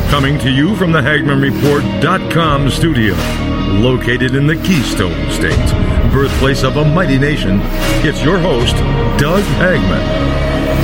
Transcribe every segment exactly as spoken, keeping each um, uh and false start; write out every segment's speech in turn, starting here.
Coming to you from the Hagman Report dot com studio, located in the Keystone State, birthplace of a mighty nation, it's your host, Doug Hagman.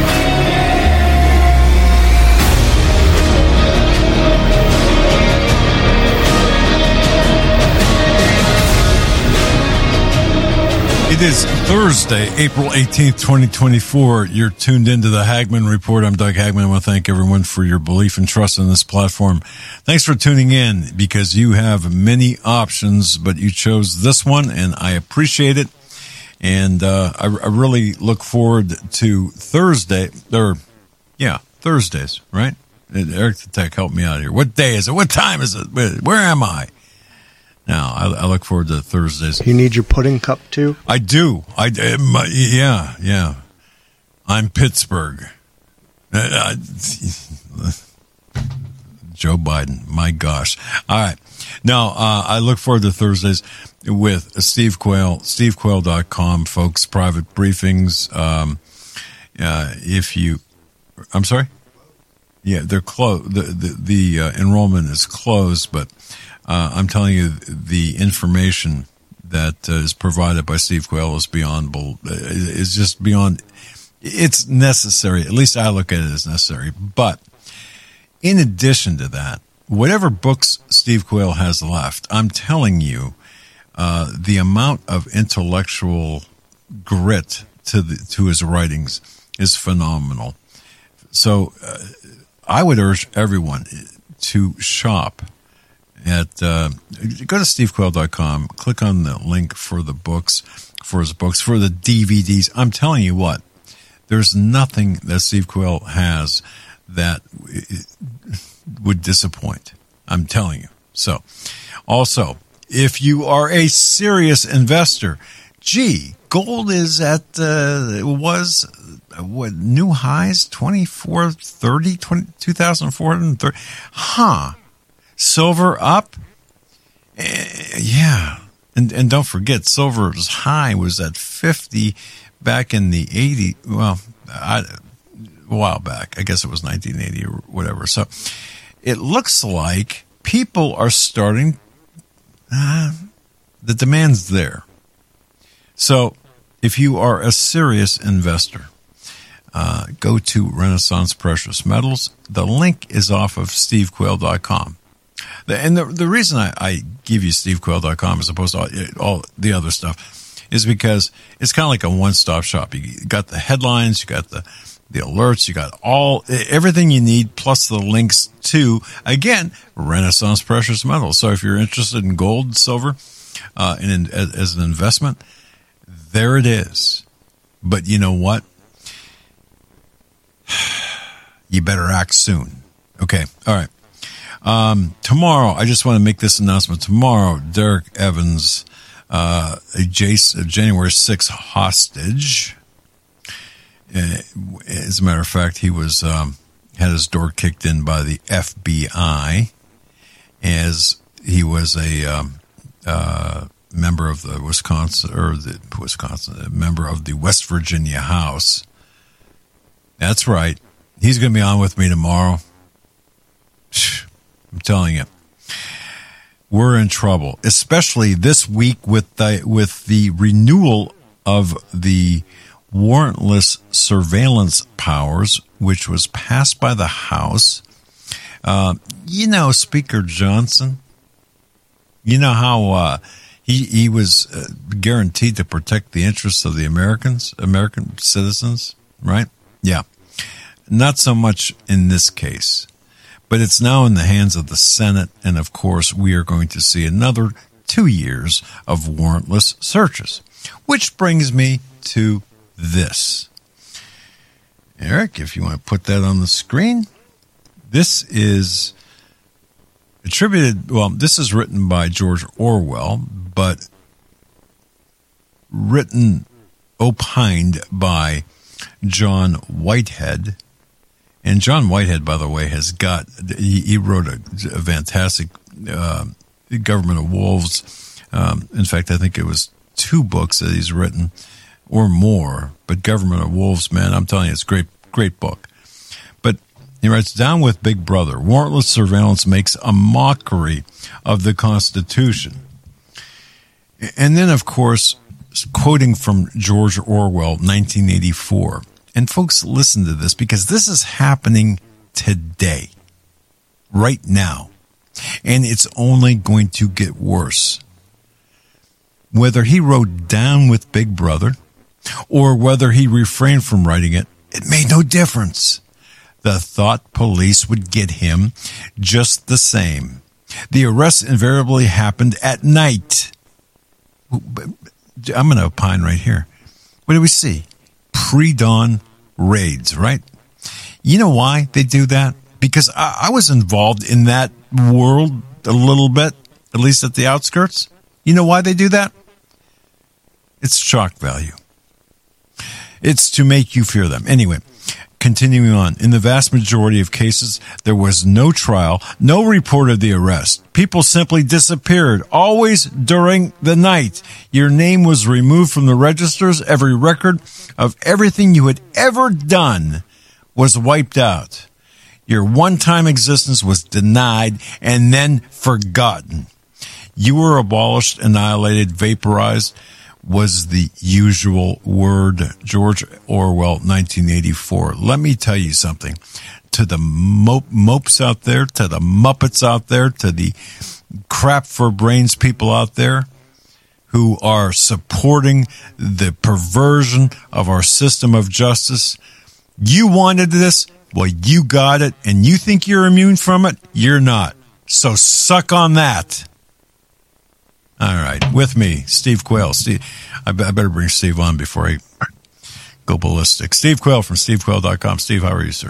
It is Thursday, April eighteenth, twenty twenty-four. You're tuned into the Hagman Report. I'm Doug Hagman. I want to thank everyone for your belief and trust in this platform. Thanks for tuning in because you have many options, but you chose this one, and I appreciate it. And uh, I, I really look forward to Thursday, or yeah, Thursdays, right? Eric the Tech, help me out here. What day is it? What time is it? Where am I? Now, I, I look forward to Thursdays. You need your pudding cup, too? I do. I, my, yeah, yeah. I'm Pittsburgh. Uh, Joe Biden, my gosh. All right. Now, uh, I look forward to Thursdays with Steve Quayle, steve quayle dot com, folks, private briefings. Um, uh, if you, I'm sorry? Yeah, they're closed. The, the, the uh, enrollment is closed, but Uh, I'm telling you, the information that uh, is provided by Steve Quayle is beyond, is just beyond, it's necessary. At least I look at it as necessary. But in addition to that, whatever books Steve Quayle has left, I'm telling you, uh, the amount of intellectual grit to the, to his writings is phenomenal. So uh, I would urge everyone to shop at uh, go to steve quayle dot com, click on the link for the books, for his books, for the D V Ds. I'm telling you what, there's nothing that Steve Quayle has that would disappoint. I'm telling you. So, also, if you are a serious investor, gee, gold is at, uh, was, what, new highs, twenty-four thirty, two thousand four hundred thirty. Huh. Silver up? Uh, yeah. And and don't forget, silver's high was at fifty back in the eighties. Well, I, a while back. I guess it was nineteen eighty or whatever. So it looks like people are starting, uh, the demand's there. So if you are a serious investor, uh, go to Renaissance Precious Metals. The link is off of steve quayle dot com. And the the reason I, I give you steve quayle dot com as opposed to all, all the other stuff is because it's kind of like a one-stop shop. You got the headlines, you got the, the alerts, you got all everything you need, plus the links to, again, Renaissance Precious Metals. So if you're interested in gold, silver, uh, in, as, as an investment, there it is. But you know what? You better act soon. Okay, all right. Um, tomorrow, I just want to make this announcement. Tomorrow, Derek Evans, uh, a January sixth hostage. Uh, as a matter of fact, he was, um, had his door kicked in by the F B I as he was a, um, uh, member of the Wisconsin, or the Wisconsin, a member of the West Virginia House. That's right. He's going to be on with me tomorrow. I'm telling you, we're in trouble, especially this week with the with the renewal of the warrantless surveillance powers, which was passed by the House. Uh, you know, Speaker Johnson. You know how uh, he he was uh, guaranteed to protect the interests of the Americans, American citizens, right? Yeah, not so much in this case. But it's now in the hands of the Senate, and of course, we are going to see another two years of warrantless searches. Which brings me to this. Eric, if you want to put that on the screen. This is attributed, well, this is written by George Orwell, but written, opined by John Whitehead. And John Whitehead, by the way, has got, he, he wrote a, a fantastic uh, Government of Wolves. Um, in fact, I think it was two books that he's written or more. But Government of Wolves, man, I'm telling you, it's a great, great book. But He writes, down with Big Brother. Warrantless surveillance makes a mockery of the Constitution. And then, of course, quoting from George Orwell, nineteen eighty-four. And folks, listen to this, because this is happening today, right now. And it's only going to get worse. Whether he wrote down with Big Brother or whether he refrained from writing it, it made no difference. The thought police would get him just the same. The arrest invariably happened at night. I'm going to opine right here. What do we see? Pre-dawn raids, right? You know why they do that? Because I, I was involved in that world a little bit, at least at the outskirts. You know why they do that? It's shock value. It's to make you fear them. Anyway, continuing on. In the vast majority of cases, there was no trial, no report of the arrest. People simply disappeared, always during the night. Your name was removed from the registers. Every record of everything you had ever done was wiped out. Your one-time existence was denied and then forgotten. You were abolished, annihilated, vaporized was the usual word. George Orwell, nineteen eighty-four. Let me tell you something. To the mope, mopes out there, to the Muppets out there, to the crap for brains people out there who are supporting the perversion of our system of justice, you wanted this, well, you got it, and you think you're immune from it? You're not. So suck on that. All right, with me, Steve Quayle. Steve, I, be, I better bring Steve on before I go ballistic. Steve Quayle from steve quayle dot com. Steve, how are you, sir?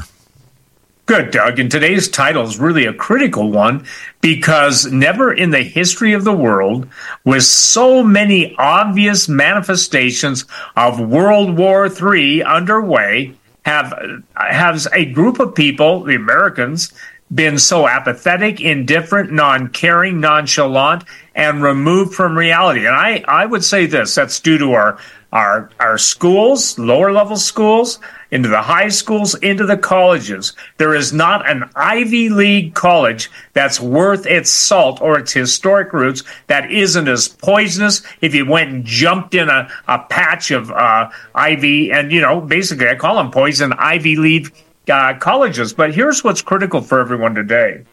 Good, Doug. And today's title is really a critical one because never in the history of the world, with so many obvious manifestations of World War Three underway, have has a group of people, the Americans, been so apathetic, indifferent, non-caring, nonchalant, and removed from reality. And I, I would say this, that's due to our, our, our schools, lower-level schools, into the high schools, into the colleges. There is not an Ivy League college that's worth its salt or its historic roots that isn't as poisonous if you went and jumped in a, a patch of uh, Ivy, and, you know, basically I call them poison Ivy League Uh, colleges. But here's what's critical for everyone today.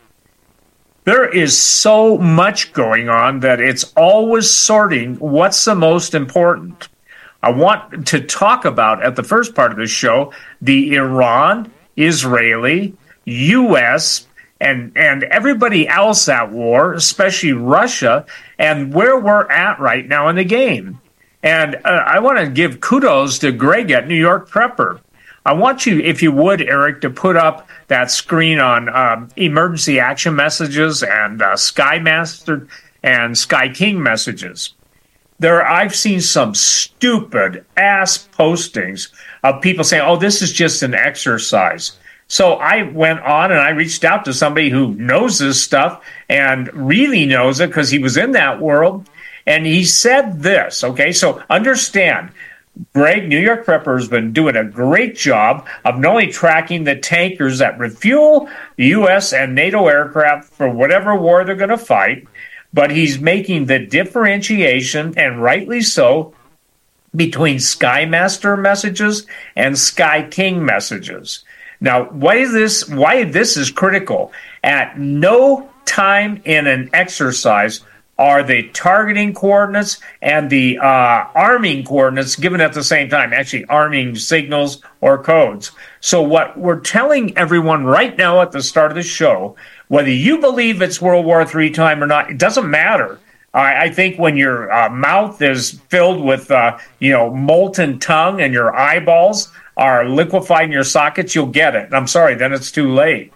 There is so much going on that it's always sorting what's the most important. I want to talk about, at the first part of the show, the Iran, Israeli, U S, and, and everybody else at war, especially Russia, and where we're at right now in the game. And uh, I want to give kudos to Greg at New York Prepper. I want you, if you would, Eric, to put up that screen on um, emergency action messages and uh, Sky Master and Sky King messages. There, I've seen some stupid ass postings of people saying, "Oh, this is just an exercise." So I went on and I reached out to somebody who knows this stuff and really knows it because he was in that world, and he said this. Okay, so understand. Greg, New York Prepper, has been doing a great job of not only tracking the tankers that refuel U S and NATO aircraft for whatever war they're going to fight, but he's making the differentiation, and rightly so, between Sky Master messages and Sky King messages. Now, why this, why this is critical, at no time in an exercise are the targeting coordinates and the uh, arming coordinates given at the same time, actually arming signals or codes. So what we're telling everyone right now at the start of the show, whether you believe it's World War Three time or not, it doesn't matter. I, I think when your uh, mouth is filled with, uh, you know, molten tongue and your eyeballs are liquefied in your sockets, you'll get it. I'm sorry, then it's too late.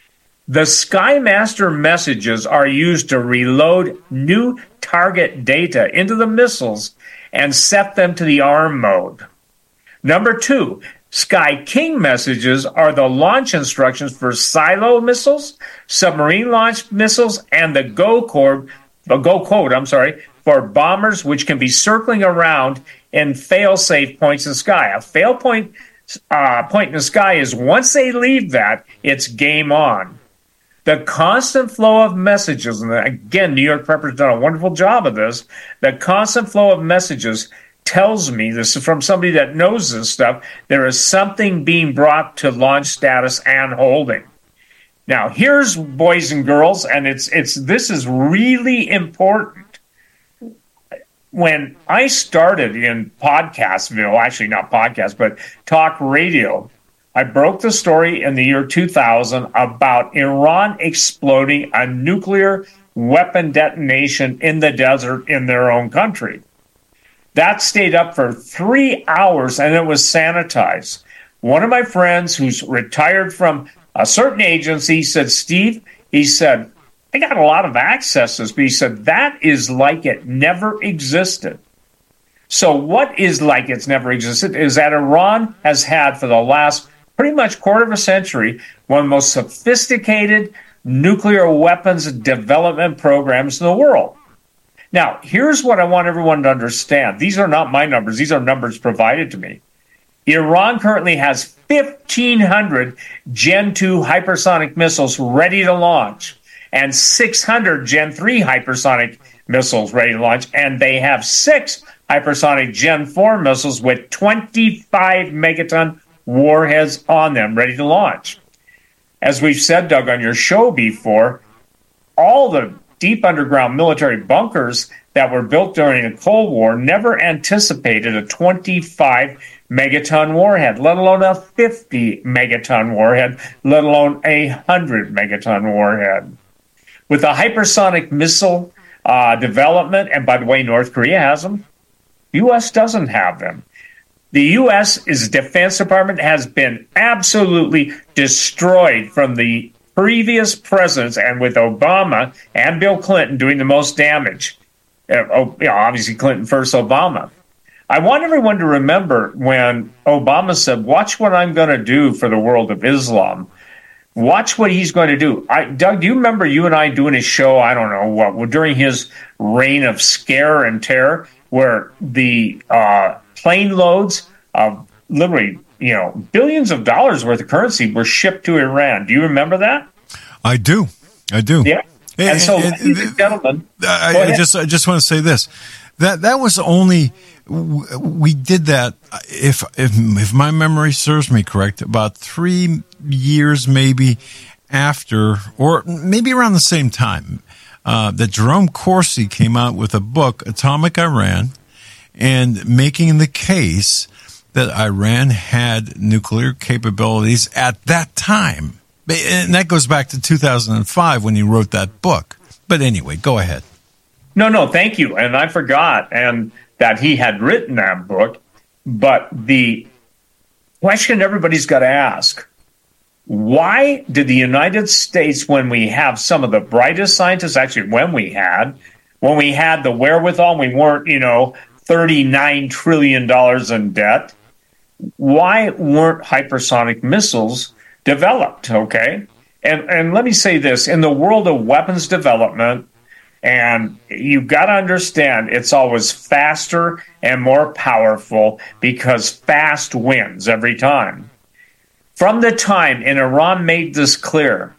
The Sky Master messages are used to reload new target data into the missiles and set them to the arm mode. Number two, Sky King messages are the launch instructions for silo missiles, submarine launch missiles, and the Go code, the Go code, I'm sorry, for bombers, which can be circling around in fail-safe points in the sky. A fail point uh, point in the sky is once they leave that, it's game on. The constant flow of messages, and again, New York Prepper's done a wonderful job of this, the constant flow of messages tells me, this is from somebody that knows this stuff, there is something being brought to launch status and holding. Now, here's, boys and girls, and it's it's this is really important. When I started in Podcastville, actually not podcast, but talk radio, I broke the story in the year two thousand about Iran exploding a nuclear weapon detonation in the desert in their own country. That stayed up for three hours, and it was sanitized. One of my friends who's retired from a certain agency said, Steve, he said, I got a lot of accesses, but he said, that is like it never existed. So what is like it's never existed is that Iran has had for the last pretty much quarter of a century one of the most sophisticated nuclear weapons development programs in the world. Now, here's what I want everyone to understand. These are not my numbers. These are numbers provided to me. Iran currently has fifteen hundred Gen two hypersonic missiles ready to launch and six hundred Gen three hypersonic missiles ready to launch, and they have six hypersonic Gen four missiles with twenty-five megaton warheads on them ready to launch. As we've said, Doug, on your show before, all the deep underground military bunkers that were built during the Cold War never anticipated a twenty-five megaton warhead, let alone a fifty megaton warhead, let alone a one hundred megaton warhead. With the hypersonic missile uh, development, and by the way, North Korea has them, the U S doesn't have them. The U S's Defense Department has been absolutely destroyed from the previous presidents, and with Obama and Bill Clinton doing the most damage. Uh, oh, you know, obviously Clinton first, Obama. I want everyone to remember when Obama said, watch what I'm going to do for the world of Islam. Watch what he's going to do. I, Doug, do you remember you and I doing a show, I don't know what, during his reign of scare and terror, where the uh, plane loads of literally, you know, billions of dollars worth of currency were shipped to Iran. Do you remember that? I do. I do. Yeah. And, and so, and, ladies and gentlemen, I, I just I just want to say this. That that was only we did that if if if my memory serves me correct, about three years maybe after, or maybe around the same time, uh, that Jerome Corsi came out with a book, Atomic Iran, and making the case that Iran had nuclear capabilities at that time. And that goes back to two thousand five when he wrote that book. But anyway, go ahead. No, no, thank you. And I forgot and that he had written that book. But the question everybody's got to ask, why did the United States, when we have some of the brightest scientists, actually when we had, when we had the wherewithal, we weren't, you know, thirty-nine trillion dollars in debt, why weren't hypersonic missiles developed, okay? And and let me say this, in the world of weapons development, and you've got to understand it's always faster and more powerful because fast wins every time. From the time, and Iran made this clear,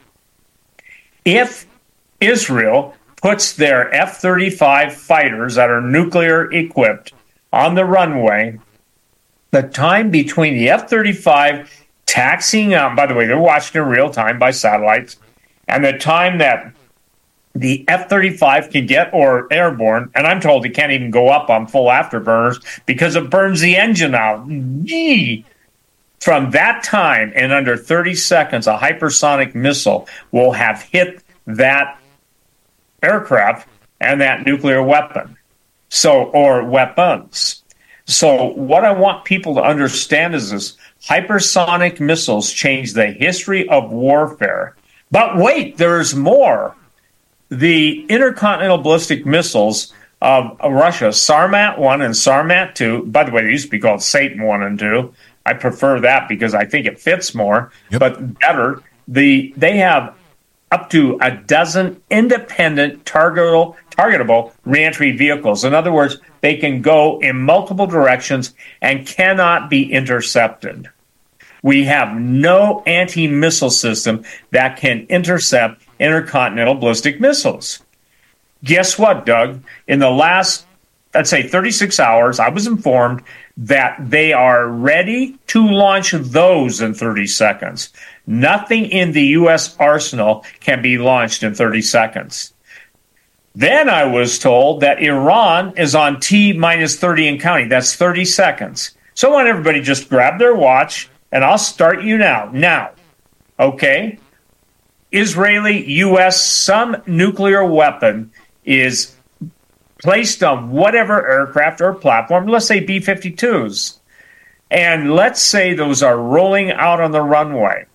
if Israel puts their F thirty-five fighters that are nuclear equipped on the runway, the time between the F thirty-five taxiing out, by the way, they're watching in real time by satellites, and the time that the F thirty-five can get or airborne, and I'm told it can't even go up on full afterburners because it burns the engine out. Gee. From that time, in under thirty seconds, a hypersonic missile will have hit that aircraft and that nuclear weapon, so or weapons. So what I want people to understand is this: hypersonic missiles change the history of warfare. But wait, there's more. The intercontinental ballistic missiles of Russia, Sarmat one and Sarmat two, by the way, they used to be called Satan one and two. I prefer that because I think it fits more, yep. But better. The they have up to a dozen independent targetable, targetable reentry vehicles. In other words, they can go in multiple directions and cannot be intercepted. We have no anti-missile system that can intercept intercontinental ballistic missiles. Guess what, Doug? In the last, let's say, thirty-six hours, I was informed that they are ready to launch those in thirty seconds. Nothing in the U S arsenal can be launched in thirty seconds. Then I was told that Iran is on T minus thirty and counting. That's thirty seconds. So I want everybody to just grab their watch, and I'll start you now. Now, okay? Israeli, U S, some nuclear weapon is placed on whatever aircraft or platform, let's say B fifty-twos. And let's say those are rolling out on the runway.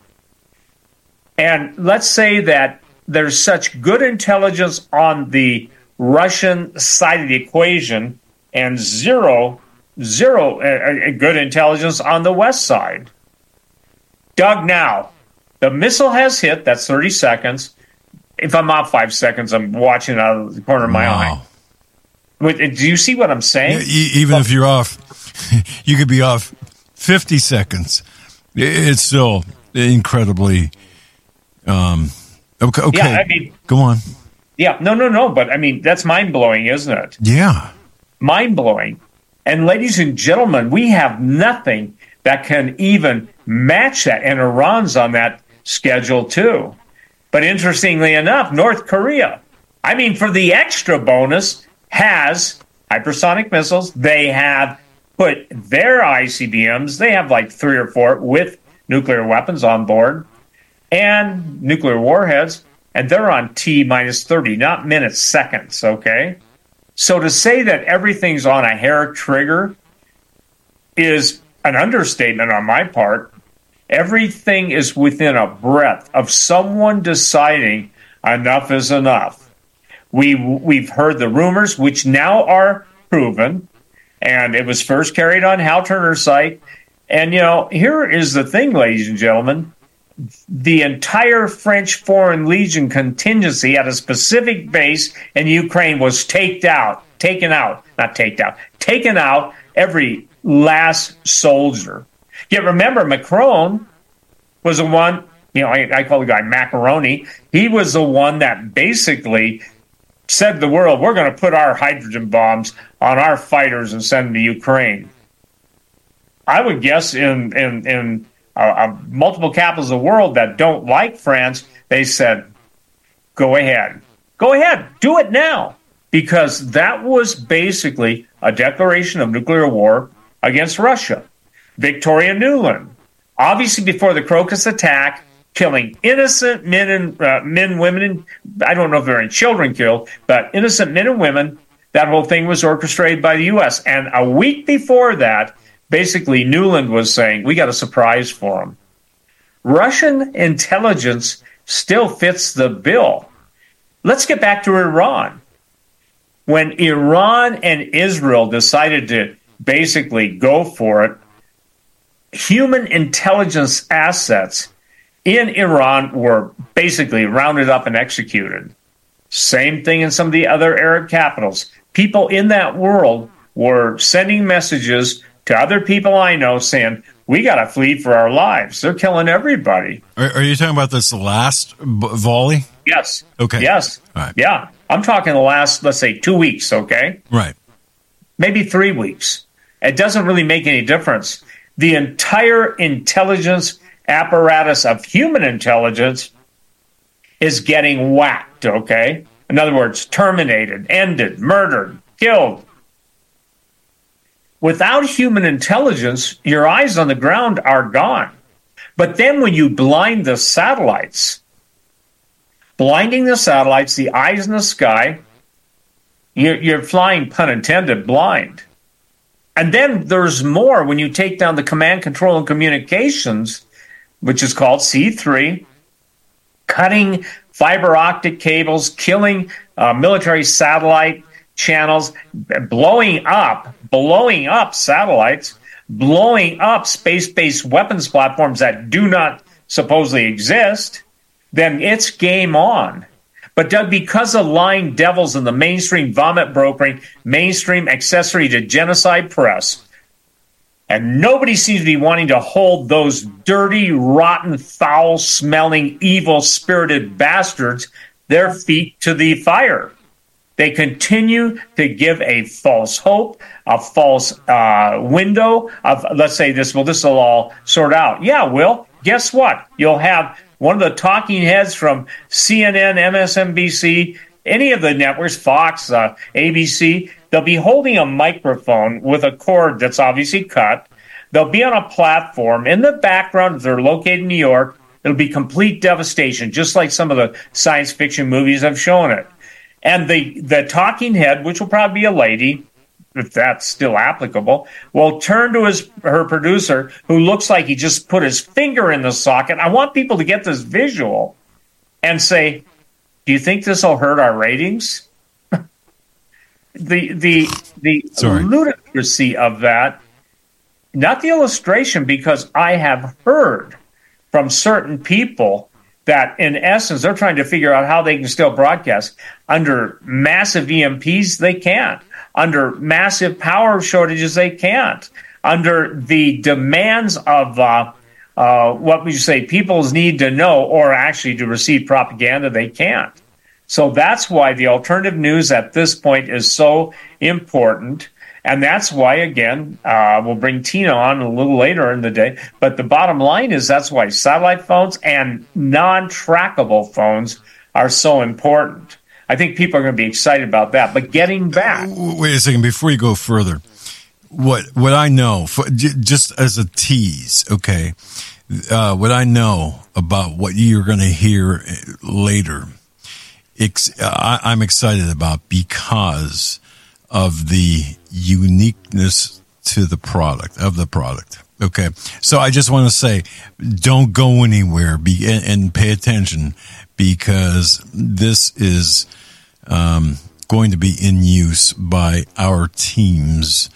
And let's say that there's such good intelligence on the Russian side of the equation and zero, zero uh, good intelligence on the West side. Doug, now, the missile has hit, that's thirty seconds. If I'm off five seconds, I'm watching out of the corner of my wow. eye. Do you see what I'm saying? Yeah, even well, if you're off, you could be off fifty seconds. It's still incredibly... Um, okay, okay. Yeah, I mean, go on. Yeah, no, no, no, but I mean, that's mind-blowing, isn't it? Yeah. Mind-blowing. And ladies and gentlemen, we have nothing that can even match that, and Iran's on that schedule too. But interestingly enough, North Korea, I mean, for the extra bonus, has hypersonic missiles. They have put their I C B Ms, they have like three or four with nuclear weapons on board and nuclear warheads, and they're on T minus thirty, not minutes, seconds, okay? So to say that everything's on a hair trigger is an understatement on my part. Everything is within a breath of someone deciding enough is enough. We, we've heard the rumors, which now are proven, and it was first carried on Hal Turner's site. And, you know, here is the thing, ladies and gentlemen. The entire French Foreign Legion contingency at a specific base in Ukraine was taken out, taken out, not taken out, taken out every last soldier. Yet remember, Macron was the one, you know, I, I call the guy Macaroni. He was the one that basically said to the world, we're going to put our hydrogen bombs on our fighters and send them to Ukraine. I would guess in, in, in uh, uh, multiple capitals of the world that don't like France, they said, go ahead. Go ahead. Do it now. Because that was basically a declaration of nuclear war against Russia. Victoria Nuland, obviously before the Crocus attack, killing innocent men and uh, men, women, and I don't know if there are any children killed, but innocent men and women. That whole thing was orchestrated by the U S. And a week before that, basically Nuland was saying, we got a surprise for them. Russian intelligence still fits the bill. Let's get back to Iran. When Iran and Israel decided to basically go for it, human intelligence assets in Iran were basically rounded up and executed. Same thing in some of the other Arab capitals. People in that world were sending messages to other people I know saying, we got to flee for our lives. They're killing everybody. Are, are you talking about this last b- volley? Yes. Okay. Yes. All right. Yeah. I'm talking the last, let's say, two weeks, okay? Right. Maybe three weeks. It doesn't really make any difference. The entire intelligence apparatus of human intelligence is getting whacked, okay? In other words, terminated, ended, murdered, killed. Without human intelligence, your eyes on the ground are gone. But then when you blind the satellites, blinding the satellites, the eyes in the sky, you're, you're flying, pun intended, blind. And then there's more when you take down the command, control, and communications, which is called C three, cutting fiber optic cables, killing uh, military satellite channels, blowing up, blowing up satellites, blowing up space-based weapons platforms that do not supposedly exist, then it's game on. But Doug, because of lying devils in the mainstream vomit brokering, mainstream accessory to genocide press, And nobody seems to be wanting to hold those dirty, rotten, foul-smelling, evil-spirited bastards their feet to the fire. They continue to give a false hope, a false uh, window of, let's say this, well, this will all sort out. Yeah, Will, guess what? You'll have one of the talking heads from C N N, M S N B C, any of the networks, Fox, uh, A B C, they'll be holding a microphone with a cord that's obviously cut. They'll be on a platform. In the background, if they're located in New York, it'll be complete devastation, just like some of the science fiction movies have shown it. And the, the talking head, which will probably be a lady, if that's still applicable, will turn to his her producer, who looks like he just put his finger in the socket. I want people to get this visual and say, do you think this will hurt our ratings? the the the Sorry. ludicrousy of that, not the illustration, because I have heard from certain people that, in essence, they're trying to figure out how they can still broadcast. Under massive E M Ps, they can't. Under massive power shortages, they can't. Under the demands of uh, uh, what would you say, people's need to know or actually to receive propaganda, they can't. So that's why the alternative news at this point is so important. And that's why, again, uh, we'll bring Tina on a little later in the day. But the bottom line is that's why satellite phones and non-trackable phones are so important. I think people are going to be excited about that. But getting back. Wait a second. Before you go further, what what I know, for, j- just as a tease, okay, uh, what I know about what you're going to hear later, ex- I, I'm excited about because of the uniqueness to the product, of the product. Okay. So I just want to say, don't go anywhere be, and, and pay attention, because this is um, going to be in use by our teams.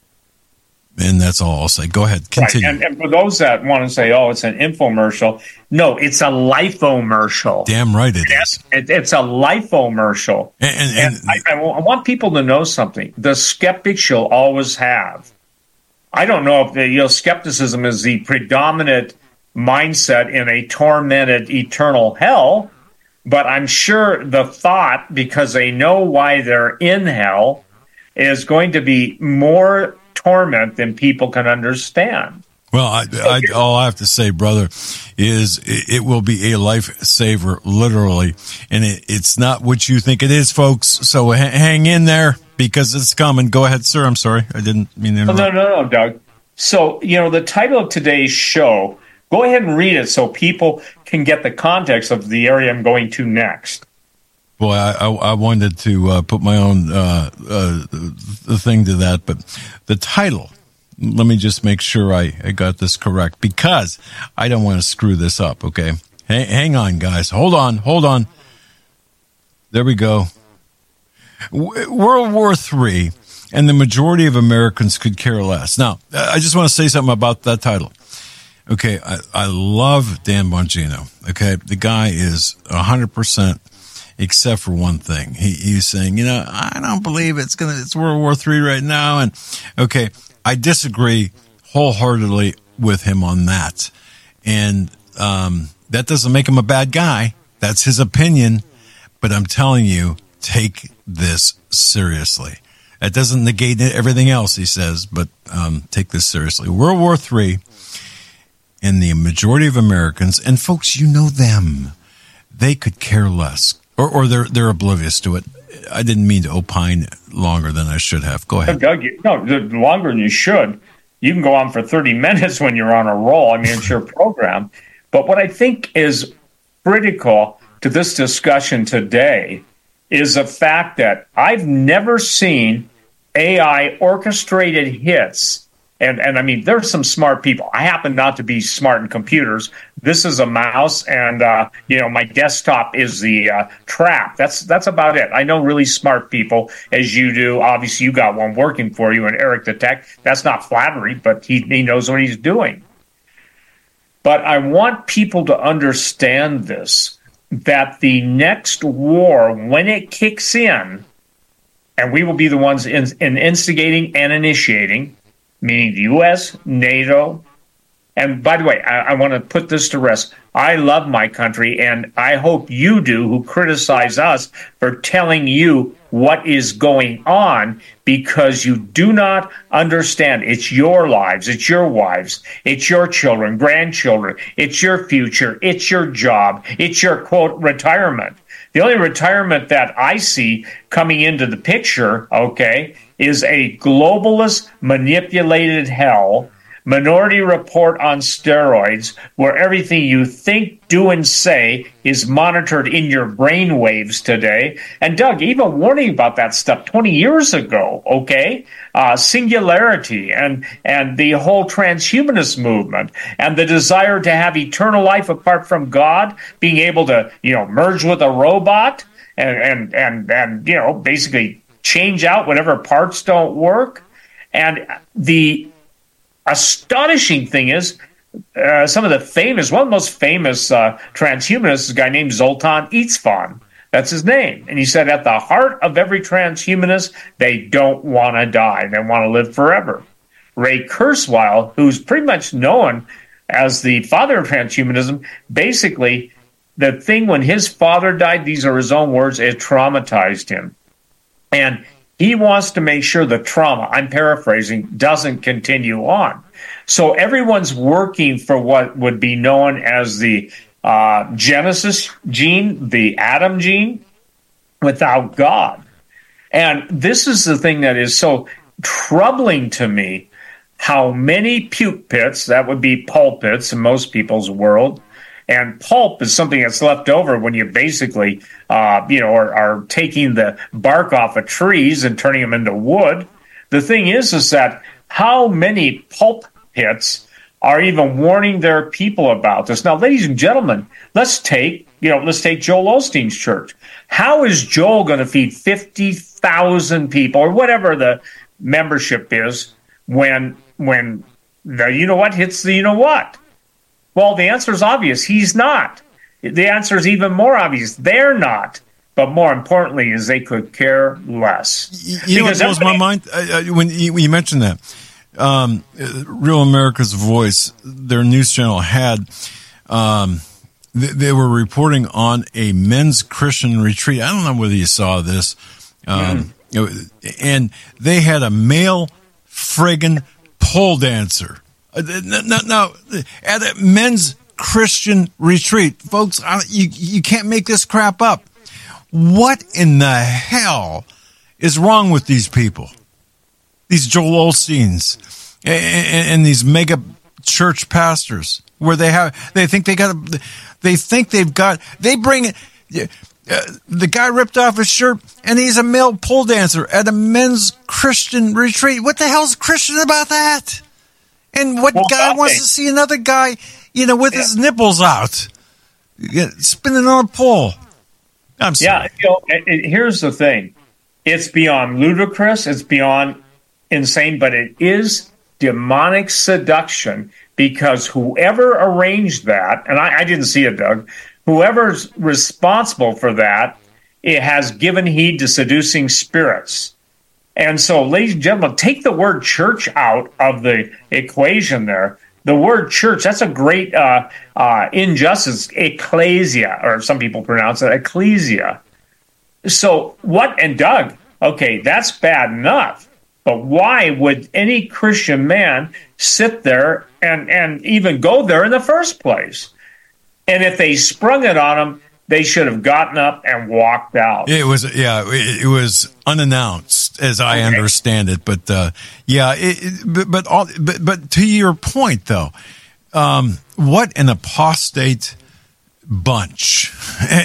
And that's all I'll say. Go ahead. Continue. Right. And, and for those that want to say, oh, it's an infomercial. No, it's a lifomercial. Damn right it is. It, it's a lifomercial. And, and, and, and I, I want people to know something. The skeptics you'll always have. I don't know if the, you know, skepticism is the predominant mindset in a tormented eternal hell, but I'm sure the thought, because they know why they're in hell, is going to be more torment than people can understand. Well, I, I, all I have to say, brother, is it, it will be a lifesaver, literally, and it, it's not what you think it is, folks. So ha- hang in there, because it's coming. Go ahead, sir. I'm sorry, I didn't mean to interrupt. No, no, no, Doug. So, you know, the title of today's show, go ahead and read it so people can get the context of the area I'm going to next. Boy, I, I, I wanted to uh, put my own uh, uh, the thing to that, but the title, let me just make sure I, I got this correct, because I don't want to screw this up, okay? H- hang on, guys. Hold on, hold on. There we go. W- World War Three, and the majority of Americans could care less. Now, I just want to say something about that title. Okay, I, I love Dan Bongino, okay? The guy is one hundred percent, except for one thing. He, he's saying, you know, I don't believe it's gonna. It's World War Three right now, and okay, I disagree wholeheartedly with him on that, and um, that doesn't make him a bad guy. That's his opinion, but I'm telling you, take this seriously. That doesn't negate everything else he says, but um, take this seriously. World War Three, and the majority of Americans, and folks, you know them, they could care less. Or, or they're they're oblivious to it. I didn't mean to opine longer than I should have. Go ahead. Doug, no, longer than you should. You can go on for thirty minutes when you're on a roll. I mean, it's your program. But what I think is critical to this discussion today is the fact that I've never seen A I orchestrated hits. And, and I mean, there's some smart people. I happen not to be smart in computers. This is a mouse, and, uh, you know, my desktop is the uh, trap. That's that's about it. I know really smart people, as you do. Obviously, you got one working for you, and Eric the Tech. That's not flattery, but he, he knows what he's doing. But I want people to understand this, that the next war, when it kicks in, and we will be the ones in, in instigating and initiating, meaning the U S, NATO. And by the way, I, I want to put this to rest. I love my country, and I hope you do, who criticize us for telling you what is going on, because you do not understand. It's your lives, it's your wives, it's your children, grandchildren, it's your future, it's your job, it's your, quote, retirement. The only retirement that I see coming into the picture, okay, is a globalist, manipulated hell, Minority Report on steroids, where everything you think, do, and say is monitored in your brain waves today. And Doug, even warning about that stuff twenty years ago, okay? Uh, singularity and, and the whole transhumanist movement and the desire to have eternal life apart from God, being able to, you know, merge with a robot and, and, and, and you know, basically change out whatever parts don't work. And the astonishing thing is, uh, some of the famous, one of the most famous uh, transhumanists is a guy named Zoltan Istvan. That's his name. And he said, at the heart of every transhumanist, they don't want to die. They want to live forever. Ray Kurzweil, who's pretty much known as the father of transhumanism, basically, the thing when his father died, these are his own words, it traumatized him. And he wants to make sure the trauma, I'm paraphrasing, doesn't continue on. So everyone's working for what would be known as the uh, Genesis gene, the Adam gene, without God. And this is the thing that is so troubling to me, how many puke pits, that would be pulpits in most people's world, and pulp is something that's left over when you basically, uh, you know, are, are taking the bark off of trees and turning them into wood. The thing is, is that how many pulp pits are even warning their people about this? Now, ladies and gentlemen, let's take, you know, let's take Joel Osteen's church. How is Joel going to feed fifty thousand people or whatever the membership is when, when the you know what hits the you know what? Well, the answer is obvious. He's not. The answer is even more obvious. They're not. But more importantly is they could care less. You know what blows my mind? Uh, when, you, when you mentioned that, um, Real America's Voice, their news channel had, um, they, they were reporting on a men's Christian retreat. I don't know whether you saw this. Um, mm. And they had a male friggin' pole dancer. Now, now, at a men's Christian retreat, folks, you you can't make this crap up. What in the hell is wrong with these people? These Joel Osteens and, and these mega church pastors, where they have, they think they got, they think they've got, they bring it. Uh, the guy ripped off his shirt, and he's a male pole dancer at a men's Christian retreat. What the hell's Christian about that? And what well, guy okay. wants to see another guy, you know, with yeah. his nipples out, spinning on a pole? I'm sorry. Yeah, you know, it, it, here's the thing. It's beyond ludicrous. It's beyond insane, but it is demonic seduction, because whoever arranged that, and I, I didn't see it, Doug, whoever's responsible for that, it has given heed to seducing spirits. And so, ladies and gentlemen, take the word church out of the equation there. The word church, that's a great uh, uh, injustice, ecclesia, or some people pronounce it ecclesia. So what, and Doug, okay, that's bad enough. But why would any Christian man sit there and, and even go there in the first place? And if they sprung it on him, they should have gotten up and walked out. It was, yeah, it, it was unannounced, as I okay. understand it. But uh, yeah, it, it, but but, all, but but to your point, though, um, what an apostate bunch!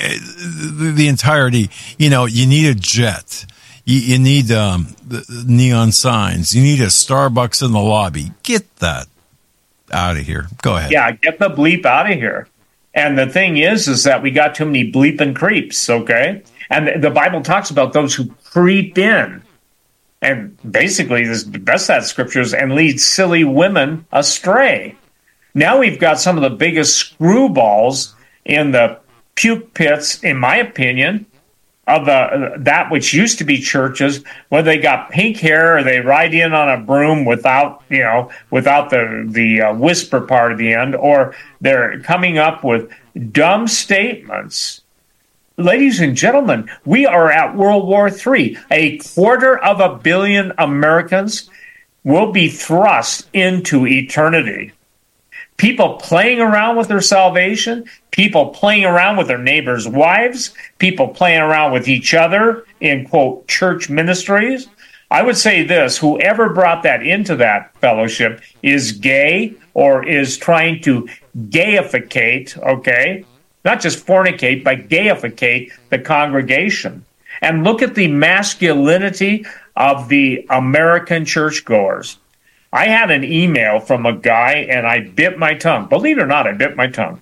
the, the entirety. You know, you need a jet. You, you need um, the, the neon signs. You need a Starbucks in the lobby. Get that out of here. Go ahead. Yeah, get the bleep out of here. And the thing is, is that we got too many bleeping creeps, okay? And the Bible talks about those who creep in. And basically, this, the best of that scripture is, and lead silly women astray. Now we've got some of the biggest screwballs in the puke pits, in my opinion, of the that which used to be churches, whether they got pink hair or they ride in on a broom without, you know, without the the uh, whisper part at the end, or they're coming up with dumb statements. Ladies and gentlemen, we are at World War Three. A quarter of a billion Americans will be thrust into eternity. People playing around with their salvation, people playing around with their neighbors' wives, people playing around with each other in, quote, church ministries. I would say this, whoever brought that into that fellowship is gay or is trying to gayificate, okay? Not just fornicate, but gayificate the congregation. And look at the masculinity of the American churchgoers. I had an email from a guy, and I bit my tongue. Believe it or not, I bit my tongue.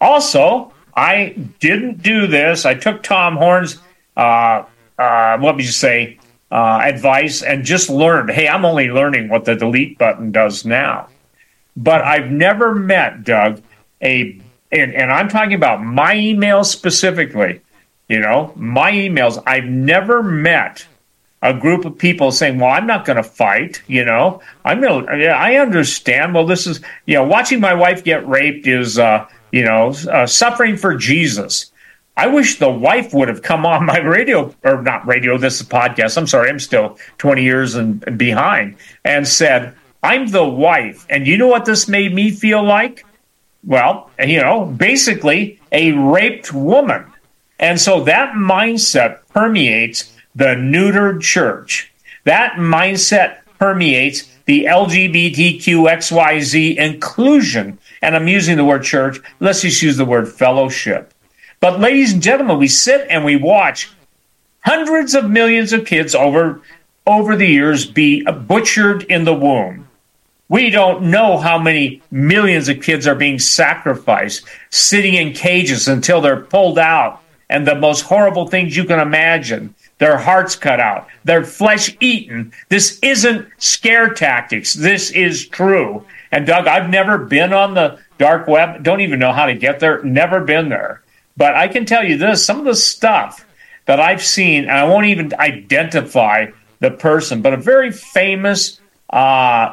Also, I didn't do this. I took Tom Horn's, uh, uh, what would you say, uh, advice and just learned, hey, I'm only learning what the delete button does now. But I've never met, Doug, a, and, and I'm talking about my emails specifically, you know, my emails, I've never met a group of people saying, well, I'm not going to fight, you know, I'm going to, I understand. Well, this is, you know, watching my wife get raped is, uh, you know, uh, suffering for Jesus. I wish the wife would have come on my radio, or not radio, this is podcast. I'm sorry, I'm still twenty years and, and behind, and said, I'm the wife. And you know what this made me feel like? Well, you know, basically a raped woman. And so that mindset permeates the neutered church. That mindset permeates the L G B T Q X Y Z inclusion. And I'm using the word church. Let's just use the word fellowship. But ladies and gentlemen, we sit and we watch hundreds of millions of kids over, over the years be butchered in the womb. We don't know how many millions of kids are being sacrificed, sitting in cages until they're pulled out, and the most horrible things you can imagine. Their hearts cut out, their flesh eaten. This isn't scare tactics. This is true. And Doug, I've never been on the dark web. Don't even know how to get there. Never been there. But I can tell you this, some of the stuff that I've seen, and I won't even identify the person, but a very famous uh,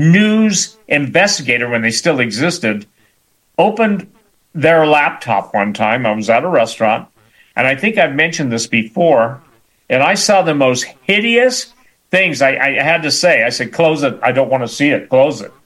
news investigator, when they still existed, opened their laptop one time. I was at a restaurant, and I think I've mentioned this before, and I saw the most hideous things. I, I had to say, I said, close it. I don't want to see it. Close it.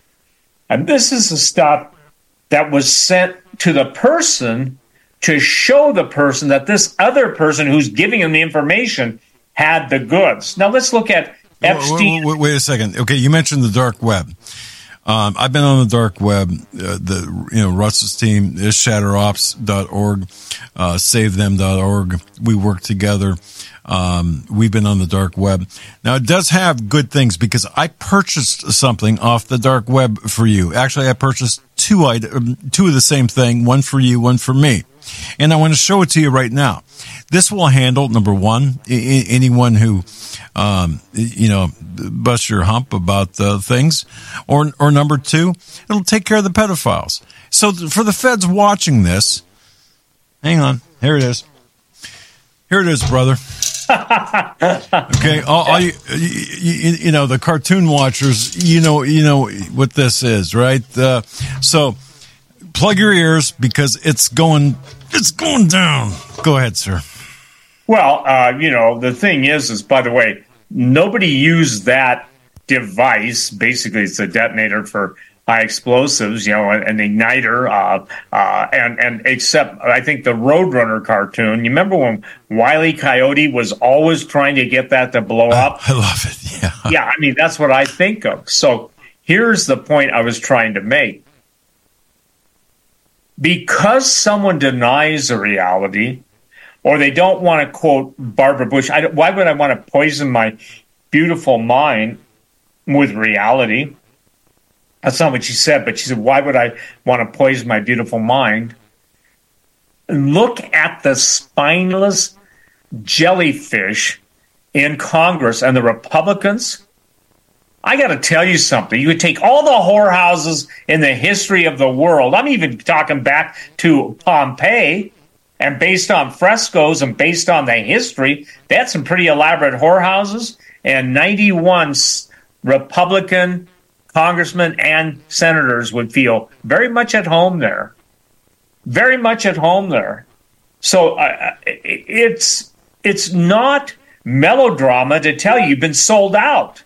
And this is the stuff that was sent to the person to show the person that this other person who's giving him the information had the goods. Now let's look at Epstein. Wait, wait, wait a second. Okay, you mentioned the dark web. Um, I've been on the dark web. Uh, the you know Russ's team is shatter ops dot org, uh, save them dot org. We work together. Um, we've been on the dark web. Now it does have good things because I purchased something off the dark web for you. Actually, I purchased two items, two of the same thing, one for you, one for me. And I want to show it to you right now. This will handle, number one, I- anyone who, um, you know, busts your hump about uh, things. Or, or number two, it'll take care of the pedophiles. So th- for the feds watching this, hang on, here it is. Here it is, brother. Okay, all, all you, you, you know, the cartoon watchers, you know, you know what this is, right? Uh, so plug your ears because it's going, it's going down. Go ahead, sir. Well, uh, you know, the thing is, is by the way, nobody used that device. Basically, it's a detonator for high explosives, you know, an, an igniter, uh, uh, and, and except I think the Roadrunner cartoon, you remember when Wile E. Coyote was always trying to get that to blow up? I love it. Yeah. Yeah. I mean, that's what I think of. So here's the point I was trying to make. Because someone denies a reality, or they don't want to quote Barbara Bush, I why would I want to poison my beautiful mind with reality? That's not what she said, but she said, why would I want to poison my beautiful mind? Look at the spineless jellyfish in Congress and the Republicans. I got to tell you something. You could take all the whorehouses in the history of the world. I'm even talking back to Pompeii. And based on frescoes and based on the history, they had some pretty elaborate whorehouses. And ninety-one Republican congressmen and senators would feel very much at home there. Very much at home there. So uh, it's it's not melodrama to tell you you've been sold out.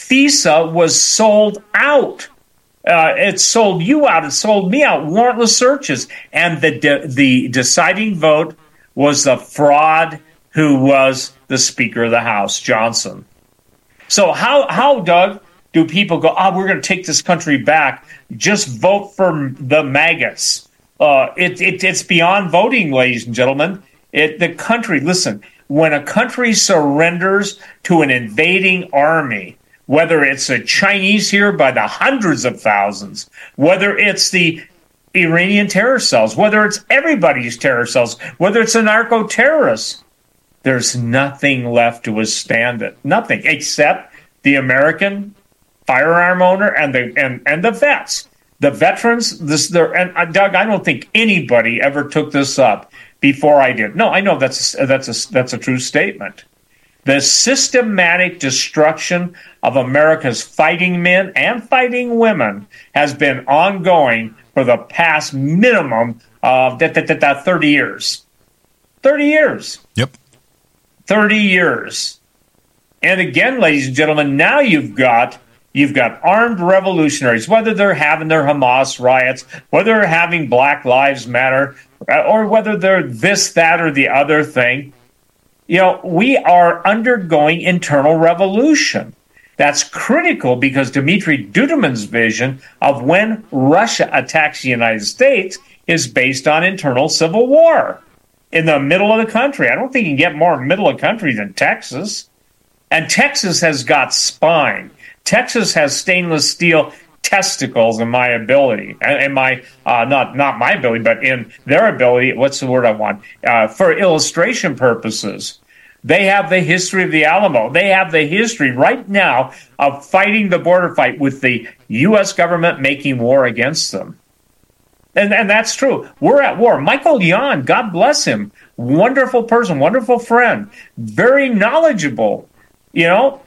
FISA was sold out. Uh, it sold you out. It sold me out. Warrantless searches. And the de- the deciding vote was the fraud who was the Speaker of the House, Johnson. So how, how Doug, do people go, oh, we're going to take this country back? Just vote for the maggots. Uh, it, it, it's beyond voting, ladies and gentlemen. It, the country, listen, when a country surrenders to an invading army, whether it's the Chinese here by the hundreds of thousands, whether it's the Iranian terror cells, whether it's everybody's terror cells, whether it's the narco-terrorists, there's nothing left to withstand it. Nothing, except the American firearm owner and the and, and the vets. The veterans, this, and uh, Doug, I don't think anybody ever took this up before I did. No, I know that's a, that's a, that's a true statement. The systematic destruction of America's fighting men and fighting women has been ongoing for the past minimum of that, that, that, that thirty years. thirty years. Yep. thirty years. And again, ladies and gentlemen, now you've got You've got armed revolutionaries, whether they're having their Hamas riots, whether they're having Black Lives Matter, or whether they're this, that, or the other thing. You know, we are undergoing internal revolution. That's critical because Dmitry Duduman's vision of when Russia attacks the United States is based on internal civil war in the middle of the country. I don't think you can get more middle of the country than Texas. And Texas has got spine. Texas has stainless steel testicles in my ability, in my uh, not not my ability, but in their ability. What's the word I want? Uh, for illustration purposes, they have the history of the Alamo. They have the history right now of fighting the border fight with the U S government making war against them. And and that's true. We're at war. Michael Yon, God bless him, wonderful person, wonderful friend, very knowledgeable. You know.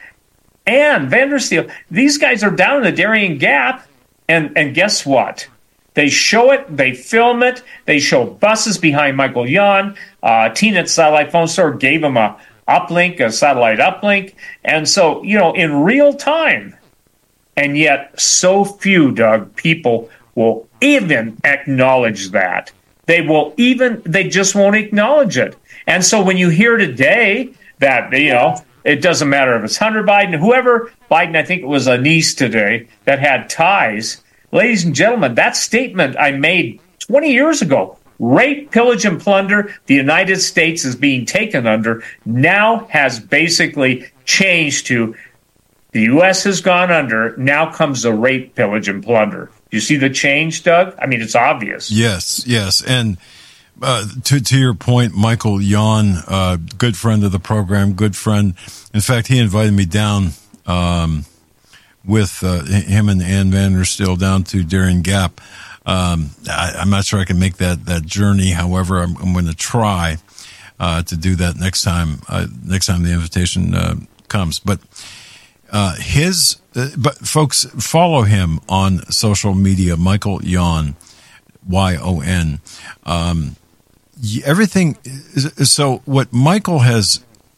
And Vandersteel, these guys are down in the Darien Gap, and, and guess what? They show it, they film it, they show buses behind Michael Yon. Uh, T Net Satellite Phone Store gave him a uplink, a satellite uplink. And so, you know, in real time. And yet, so few, Doug, people will even acknowledge that. They will even, they just won't acknowledge it. And so when you hear today that, you know, it doesn't matter if it's Hunter Biden, whoever Biden, I think it was a niece today that had ties. Ladies and gentlemen, that statement I made twenty years ago, rape, pillage, and plunder, the United States is being taken under, now has basically changed to the U S has gone under, now comes the rape, pillage, and plunder. You see the change, Doug? I mean, it's obvious. Yes, yes. And Uh, to to your point, Michael Yon, uh, good friend of the program, good friend. In fact, he invited me down um, with uh, him and Ann Vandersteel down to Darien Gap. Um, I, I'm not sure I can make that that journey. However, I'm, I'm going to try uh, to do that next time. Uh, next time the invitation uh, comes, but uh, his uh, but folks, follow him on social media, Michael Yon, Y O N. Um, Everything is, so what Michael has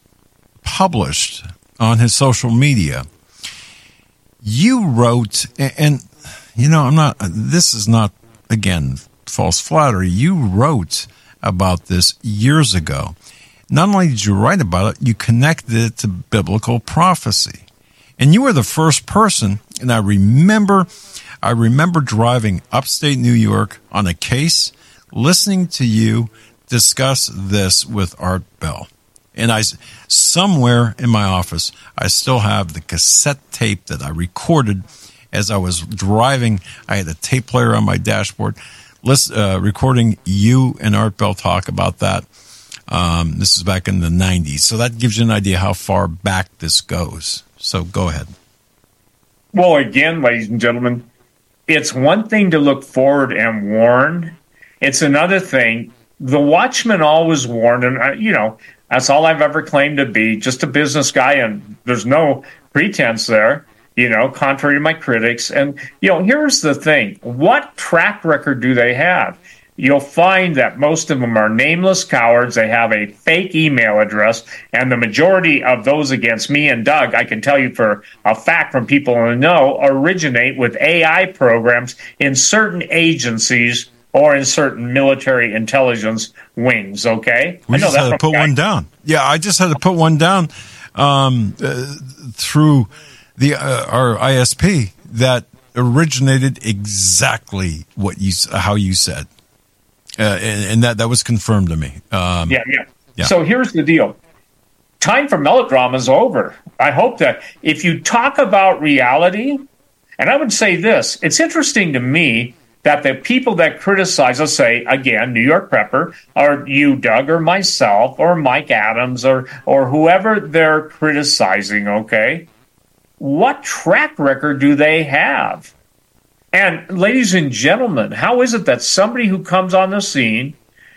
published on his social media, you wrote, and, you know, I'm not, this is not, again, false flattery. You wrote about this years ago. Not only did you write about it, you connected it to biblical prophecy. And you were the first person, and I remember, I remember driving upstate New York on a case, listening to you discuss this with Art Bell. And I, somewhere in my office, I still have the cassette tape that I recorded as I was driving. I had a tape player on my dashboard, list, uh, recording you and Art Bell talk about that. Um, this is back in the nineties. So that gives you an idea how far back this goes. So go ahead. Well, again, ladies and gentlemen, it's one thing to look forward and warn. It's another thing the Watchman always warned, and, uh, you know, that's all I've ever claimed to be, just a business guy, and there's no pretense there, you know, contrary to my critics. And, you know, here's the thing. What track record do they have? You'll find that most of them are nameless cowards. They have a fake email address, and the majority of those against me and Doug, I can tell you for a fact from people who know, originate with A I programs in certain agencies or in certain military intelligence wings, okay? We I know just had to put one down. Yeah, I just had to put one down um, uh, through the uh, our I S P that originated exactly what you how you said. Uh, and, and that, that was confirmed to me. Um, yeah, yeah, yeah. So here's the deal. Time for melodrama is over. I hope that if you talk about reality, and I would say this, it's interesting to me that the people that criticize, let's say, again, New York Prepper, or you, Doug, or myself, or Mike Adams, or or whoever they're criticizing, okay, what track record do they have? And ladies and gentlemen, how is it that somebody who comes on the scene,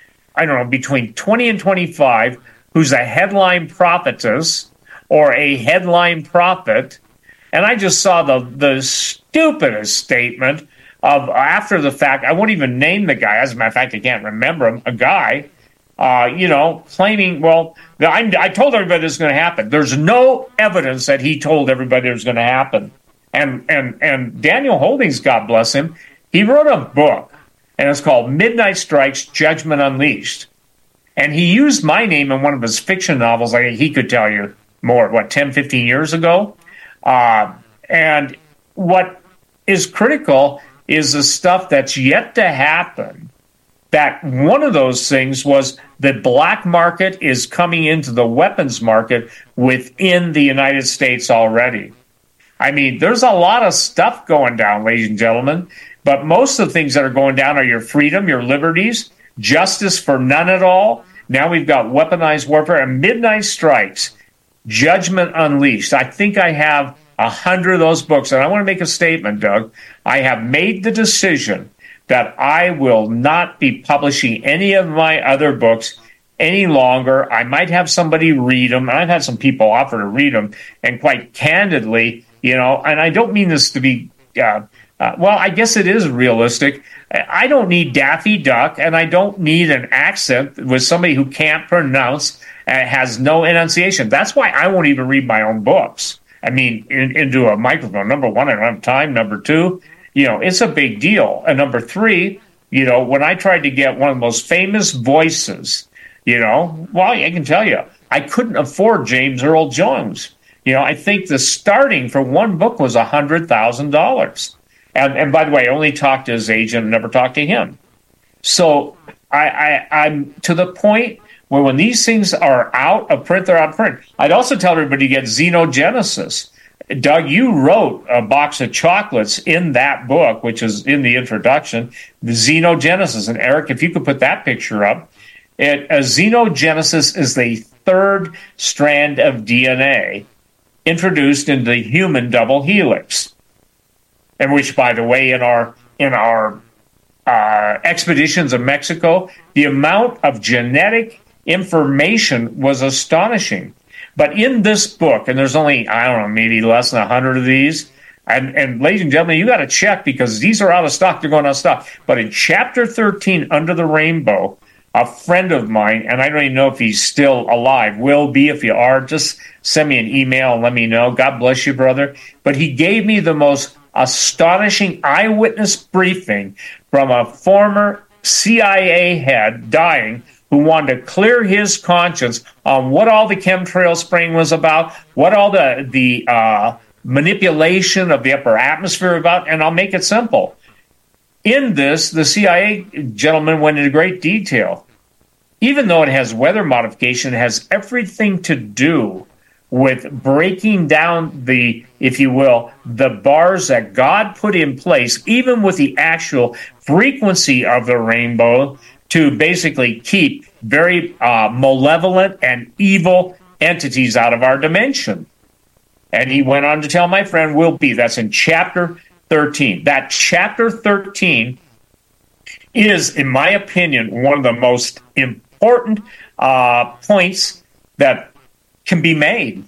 I don't know, between twenty and twenty-five, who's a headline prophetess or a headline prophet, and I just saw the, the stupidest statement of after the fact, I won't even name the guy, as a matter of fact, I can't remember him, a guy, uh, you know, claiming, well, I, I told everybody this was going to happen. There's no evidence that he told everybody it was going to happen. And and and Daniel Holdings, God bless him, he wrote a book, and it's called Midnight Strikes, Judgment Unleashed. And he used my name in one of his fiction novels. Like he could tell you more, what, ten, fifteen years ago? Uh, and what is critical is the stuff that's yet to happen. That one of those things was the black market is coming into the weapons market within the United States already. I mean, there's a lot of stuff going down, ladies and gentlemen, but most of the things that are going down are your freedom, your liberties, justice for none at all. Now we've got weaponized warfare and midnight strikes, Judgment Unleashed. I think I have a hundred of those books, and I want to make a statement, Doug. I have made the decision that I will not be publishing any of my other books any longer. I might have somebody read them, and I've had some people offer to read them, and quite candidly, you know, and I don't mean this to be, uh, uh, well, I guess it is realistic. I don't need Daffy Duck, and I don't need an accent with somebody who can't pronounce and has no enunciation. That's why I won't even read my own books. I mean, in, into a microphone. Number one, I don't have time. Number two, you know, it's a big deal. And number three, you know, when I tried to get one of the most famous voices, you know, well, I can tell you, I couldn't afford James Earl Jones. You know, I think the starting for one book was one hundred thousand dollars. And, and by the way, I only talked to his agent and never talked to him. So I, I, I'm to the point where when these things are out of print, they're out of print. I'd also tell everybody to get Xenogenesis. Doug, you wrote a box of chocolates in that book, which is in the introduction, the Xenogenesis. And Eric, if you could put that picture up, it, a Xenogenesis is the third strand of D N A introduced into the human double helix, and which, by the way, in our in our uh, expeditions of Mexico, the amount of genetic information was astonishing. But in this book, and there's only, I don't know, maybe less than one hundred of these, and, and ladies and gentlemen, you got to check because these are out of stock. They're going out of stock. But in chapter thirteen, Under the Rainbow, a friend of mine, and I don't even know if he's still alive, will be. If you are, just send me an email and let me know. God bless you, brother. But he gave me the most astonishing eyewitness briefing from a former C I A head dying who wanted to clear his conscience on what all the chemtrail spraying was about, what all the, the uh, manipulation of the upper atmosphere about, and I'll make it simple. In this, the C I A gentleman went into great detail. Even though it has weather modification, it has everything to do with breaking down the, if you will, the bars that God put in place, even with the actual frequency of the rainbow, to basically keep very uh, malevolent and evil entities out of our dimension. And he went on to tell my friend Will B. That's in chapter thirteen. That chapter thirteen is, in my opinion, one of the most important uh, points that can be made.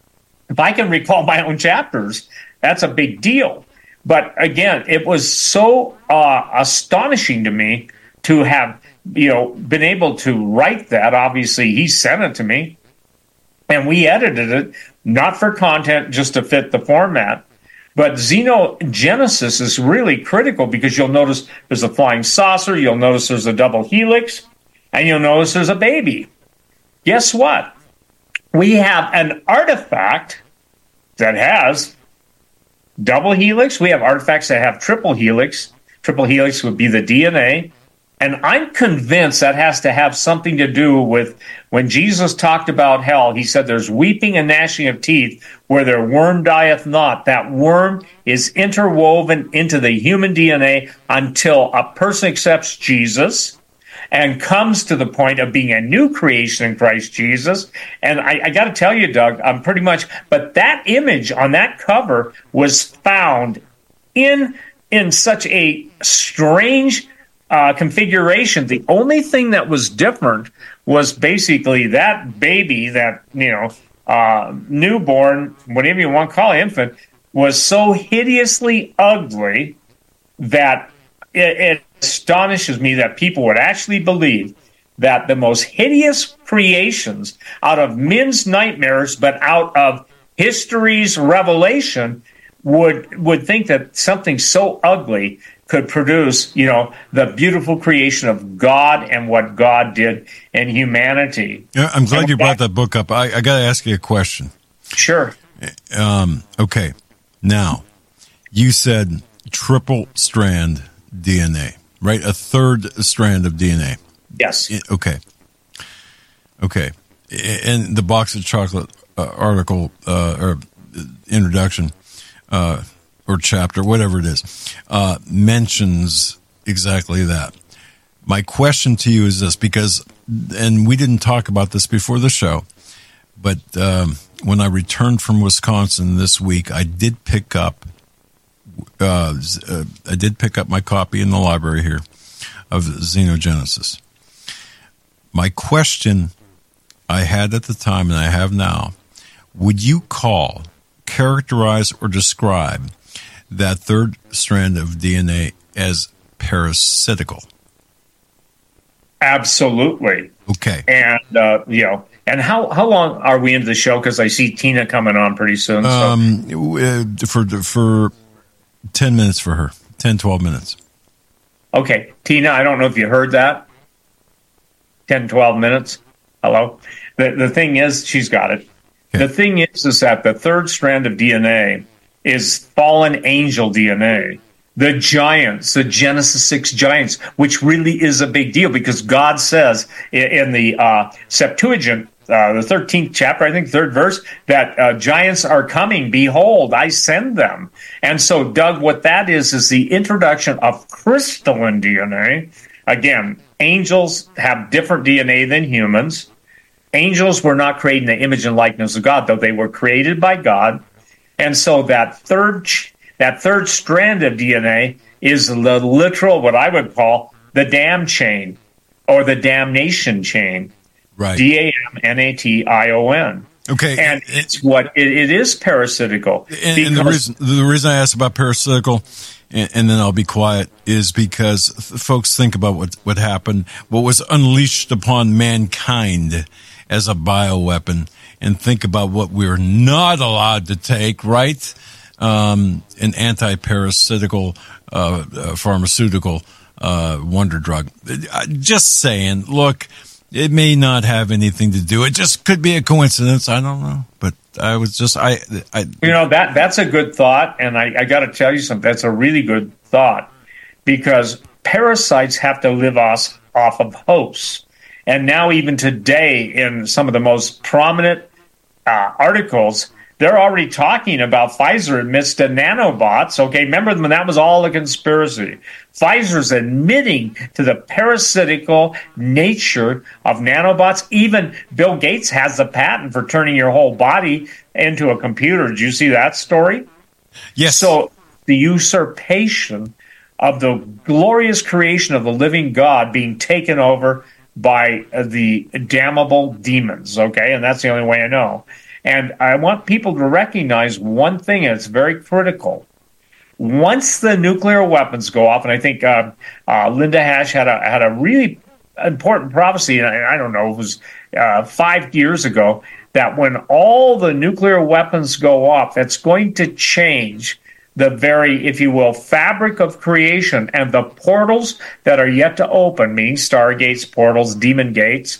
If I can recall my own chapters, that's a big deal. But again, it was so uh, astonishing to me to have, you know, been able to write that. Obviously, he sent it to me, and we edited it, not for content, just to fit the format. But Xenogenesis is really critical because you'll notice there's a flying saucer, you'll notice there's a double helix, and you'll notice there's a baby. Guess what? We have an artifact that has double helix. We have artifacts that have triple helix. Triple helix would be the D N A. And I'm convinced that has to have something to do with when Jesus talked about hell, he said there's weeping and gnashing of teeth where their worm dieth not. That worm is interwoven into the human D N A until a person accepts Jesus and comes to the point of being a new creation in Christ Jesus. And I, I got to tell you, Doug, I'm pretty much, but that image on that cover was found in in such a strange uh, configuration. The only thing that was different was basically that baby, that, you know, uh, newborn, whatever you want to call it, infant, was so hideously ugly that it, it astonishes me that people would actually believe that the most hideous creations out of men's nightmares, but out of history's revelation, would would think that something so ugly could produce, you know, the beautiful creation of God and what God did in humanity. Yeah, I'm glad and you brought that, that book up. I, I got to ask you a question. Sure. Um, okay. Now, you said triple strand D N A, right? A third strand of D N A. Yes. Okay. Okay. And the Box of Chocolate uh, article uh, or introduction uh, or chapter, whatever it is, uh, mentions exactly that. My question to you is this, because, and we didn't talk about this before the show, but um, when I returned from Wisconsin this week, I did pick up, uh, uh, I did pick up my copy in the library here of Xenogenesis. My question I had at the time, and I have now, would you call, characterize, or describe that third strand of D N A as parasitical? Absolutely. Okay. And, uh, you know, and how, how long are we into the show? Because I see Tina coming on pretty soon. So. Um, for, for ten minutes for her, ten, twelve minutes. Okay. Tina, I don't know if you heard that. ten, twelve minutes. Hello. The, the thing is, she's got it. Okay. The thing is, is that the third strand of D N A is fallen angel D N A. The giants, the Genesis six giants, which really is a big deal because God says in the uh, Septuagint, uh, the thirteenth chapter, I think, third verse, that uh, giants are coming. Behold, I send them. And so, Doug, what that is, is the introduction of crystalline D N A. Again, angels have different D N A than humans. Angels were not created in the image and likeness of God, though they were created by God. And so that third that third strand of D N A is the literal, what I would call, the damn chain or the damnation chain. Right. D A M N A T I O N. Okay. And it's what it, it is parasitical. And, and the reason the reason I asked about parasitical, and, and then I'll be quiet, is because th- folks think about what what happened, what was unleashed upon mankind as a bioweapon, and think about what we're not allowed to take, right? Um, an anti-parasitical uh, uh, pharmaceutical uh, wonder drug. Just saying, look, it may not have anything to do. It just could be a coincidence. I don't know. But I was just, I, I you know, that that's a good thought. And I, I got to tell you something. That's a really good thought because parasites have to live off, off of hosts. And now even today in some of the most prominent uh, articles, they're already talking about Pfizer admits to nanobots. Okay, remember when that was all a conspiracy? Pfizer's admitting to the parasitical nature of nanobots. Even Bill Gates has the patent for turning your whole body into a computer. Did you see that story? Yes. So the usurpation of the glorious creation of the living God being taken over by the damnable demons, okay? And that's the only way I know. And I want people to recognize one thing, and it's very critical. Once the nuclear weapons go off, and I think uh, uh, Linda Hash had a had a really important prophecy, and I, I don't know, it was uh, five years ago, that when all the nuclear weapons go off, that's going to change the very, if you will, fabric of creation, and the portals that are yet to open, meaning stargates, portals, demon gates,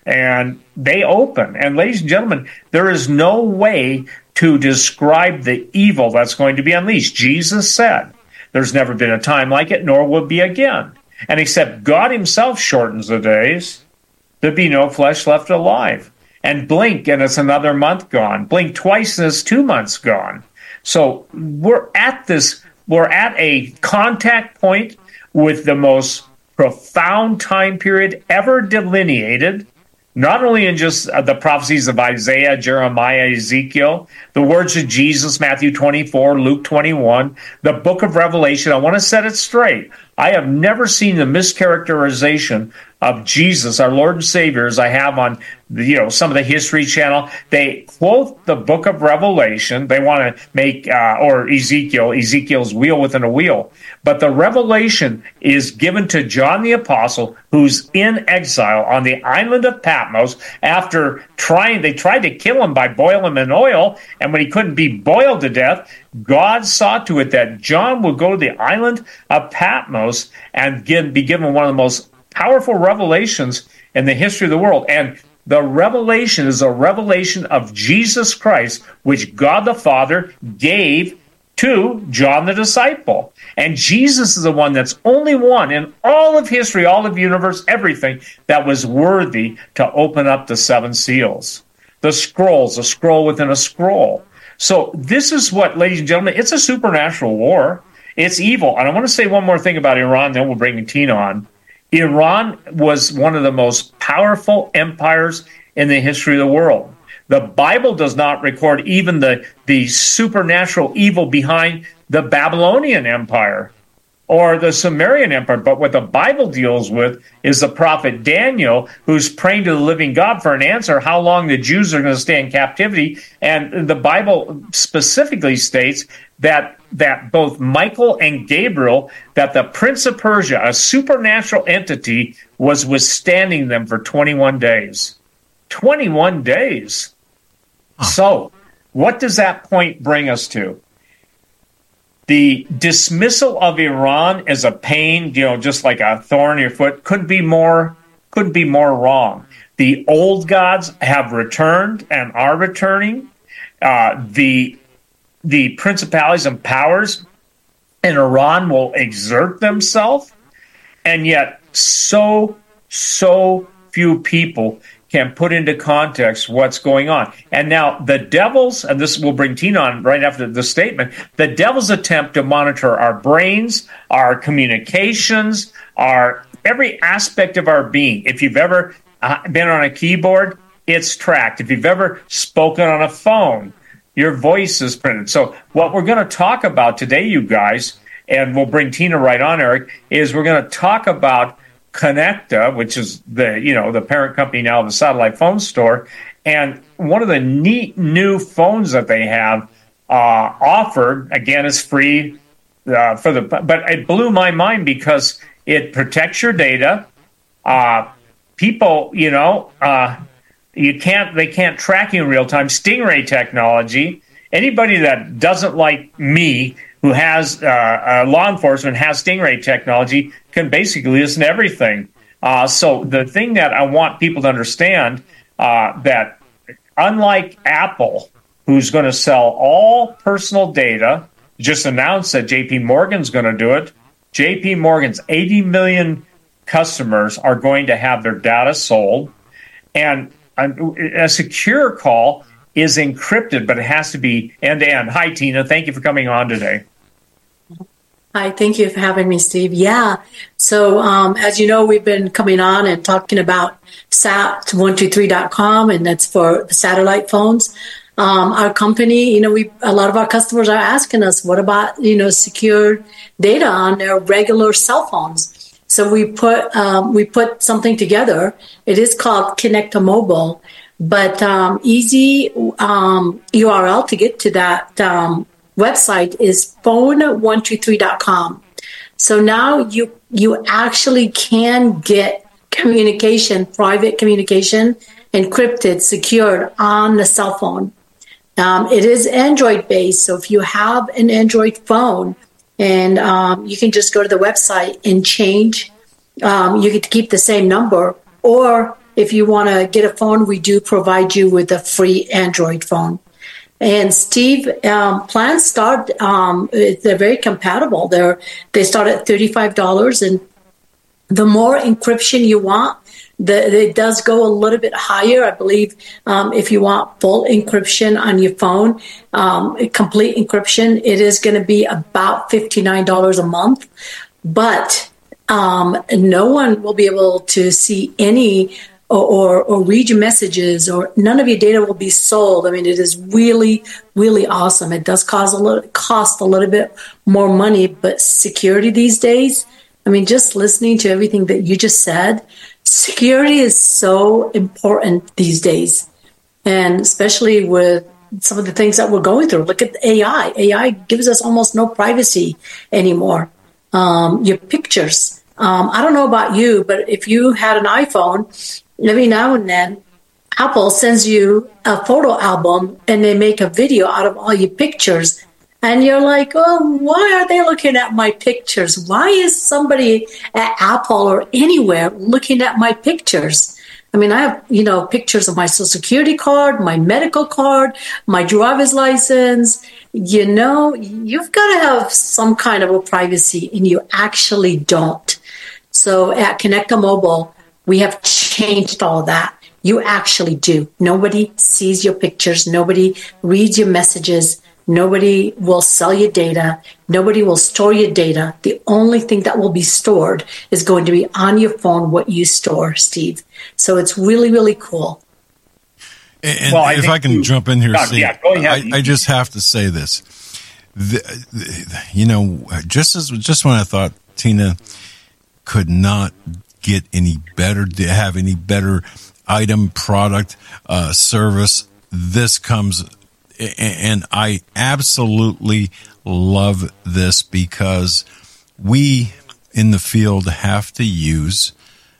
and they open. And ladies and gentlemen, there is no way to describe the evil that's going to be unleashed. Jesus said, there's never been a time like it, nor will be again. And except God himself shortens the days, there'd be no flesh left alive. And blink, and it's another month gone. Blink twice, and it's two months gone. So we're at this, we're at a contact point with the most profound time period ever delineated, not only in just the prophecies of Isaiah, Jeremiah, Ezekiel, the words of Jesus, Matthew twenty-four, Luke twenty-one, the book of Revelation. I want to set it straight. I have never seen the mischaracterization of Jesus, our Lord and Savior, as I have on the, you know, some of the History Channel. They quote the book of Revelation. They want to make, uh, or Ezekiel, Ezekiel's wheel within a wheel. But the revelation is given to John the Apostle, who's in exile on the island of Patmos after trying, they tried to kill him by boiling him in oil. And when he couldn't be boiled to death, God saw to it that John would go to the island of Patmos and give, be given one of the most powerful revelations in the history of the world. And the revelation is a revelation of Jesus Christ, which God the Father gave to John the disciple. And Jesus is the one that's only one in all of history, all of the universe, everything, that was worthy to open up the seven seals. The scrolls, a scroll within a scroll. So this is what, ladies and gentlemen, it's a supernatural war. It's evil. And I want to say one more thing about Iran, then we'll bring Tina on. Iran was one of the most powerful empires in the history of the world. The Bible does not record even the, the supernatural evil behind the Babylonian Empire or the Sumerian Empire. But what the Bible deals with is the prophet Daniel, who's praying to the living God for an answer, how long the Jews are going to stay in captivity. And the Bible specifically states that that both Michael and Gabriel, that the Prince of Persia, a supernatural entity, was withstanding them for twenty-one days. twenty-one days. Huh. So, what does that point bring us to? The dismissal of Iran as a pain, you know, just like a thorn in your foot, couldn't be more, couldn't be more wrong. The old gods have returned and are returning. Uh, the The principalities and powers in Iran will exert themselves, and yet so, so few people can put into context what's going on. And now the devil's, and this will bring Tina on right after the statement, the devil's attempt to monitor our brains, our communications, our every aspect of our being. If you've ever uh, been on a keyboard, it's tracked. If you've ever spoken on a phone, your voice is printed. So what we're going to talk about today, you guys, and we'll bring Tina right on, Eric, is we're going to talk about Connecta, which is the, you know, the parent company now of the satellite phone store. And one of the neat new phones that they have uh, offered, again, is free uh, for the, but it blew my mind because it protects your data. Uh, people, you know, uh, You can't, they can't track you in real time. Stingray technology. Anybody that doesn't like me, who has uh, uh, law enforcement, has Stingray technology, can basically listen to everything. Uh, so the thing that I want people to understand, uh, that unlike Apple, who's going to sell all personal data, just announced that J P Morgan's going to do it. J P Morgan's eighty million customers are going to have their data sold. And a secure call is encrypted, but it has to be end-to-end. Hi, Tina. Thank you for coming on today. Hi, thank you for having me, Steve. Yeah. So, um, as you know, we've been coming on and talking about sat one two three dot com, and that's for the satellite phones. Um, our company, you know, we a lot of our customers are asking us, what about, you know, secure data on their regular cell phones? So we put um, we put something together. It is called Connecta Mobile, but um, easy um, U R L to get to that um, website is phone one two three dot com. So now you you actually can get communication, private communication, encrypted, secured on the cell phone. Um, it is Android based, so if you have an Android phone, and um, you can just go to the website and change. Um, you get to keep the same number, or if you want to get a phone, we do provide you with a free Android phone. And Steve, um, plans start, um, they're very compatible. They're, they start at thirty-five dollars, and the more encryption you want, the, it does go a little bit higher. I believe um, if you want full encryption on your phone, um, complete encryption, it is going to be about fifty-nine dollars a month. But um, no one will be able to see any or, or, or read your messages, or none of your data will be sold. I mean, it is really, really awesome. It does cost a little, cost a little bit more money, but security these days, I mean, just listening to everything that you just said, security is so important these days, and especially with some of the things that we're going through. Look at A I. A I gives us almost no privacy anymore. Um, your pictures. Um, I don't know about you, but if you had an iPhone, every now and then, Apple sends you a photo album and they make a video out of all your pictures. And you're like, oh, why are they looking at my pictures? Why is somebody at Apple or anywhere looking at my pictures? I mean, I have, you know, pictures of my Social Security card, my medical card, my driver's license. You know, you've got to have some kind of a privacy, and you actually don't. So at Connecta Mobile, we have changed all that. You actually do. Nobody sees your pictures. Nobody reads your messages. Nobody will sell your data. Nobody will store your data. The only thing that will be stored is going to be on your phone, what you store, Steve. So it's really, really cool. And well, if I, I can you, jump in here, God, Steve, yeah, go ahead. I, I just have to say this. The, the, you know, just as just when I thought Tina could not get any better, have any better item, product, uh, service, this comes. And I absolutely love this, because we in the field have to use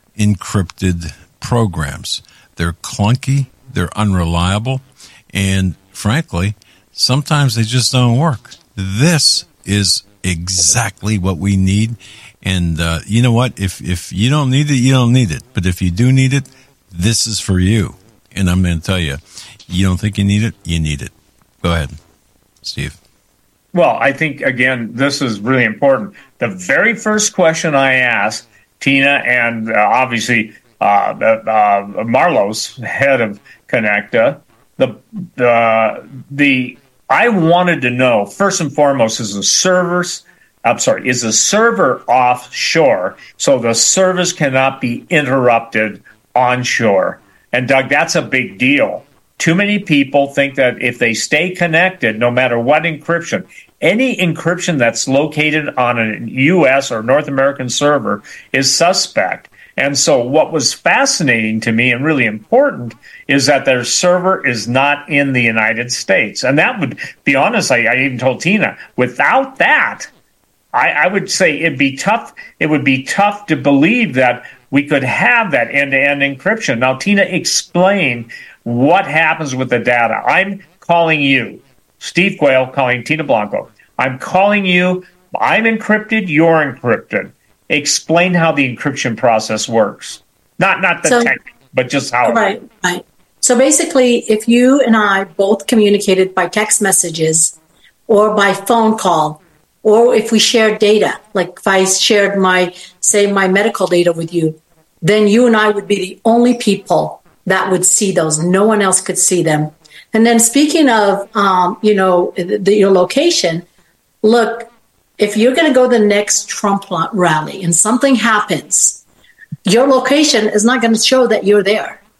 encrypted programs. They're clunky, they're unreliable, and frankly, sometimes they just don't work. This is exactly what we need. And uh, you know what? If if you don't need it, you don't need it. But if you do need it, this is for you. And I'm going to tell you, you don't think you need it, you need it. Go ahead, Steve. Well, I think, again, this is really important. The very first question I asked Tina, and uh, obviously uh, uh, Marlos, head of Connecta, the, the, the, I wanted to know, first and foremost, is the servers, I'm sorry, is the server offshore so the service cannot be interrupted onshore? And Doug, that's a big deal. Too many people think that if they stay connected, no matter what encryption, any encryption that's located on a U S or North American server is suspect. And so what was fascinating to me and really important is that their server is not in the United States. And that would be honest, I, I even told Tina, without that, I, I would say it'd be tough. It would be tough to believe that we could have that end-to-end encryption. Now, Tina, explain what happens with the data. I'm calling you, Steve Quayle, calling Tina Blanco. I'm calling you. I'm encrypted. You're encrypted. Explain how the encryption process works. Not not the so, tech, but just how. Right, right. So basically, if you and I both communicated by text messages or by phone call, or if we shared data, like if I shared my, say, my medical data with you, then you and I would be the only people that would see those. No one else could see them. And then speaking of, um, you know, the, your location, look, if you're going to go to the next Trump rally and something happens, your location is not going to show that you're there.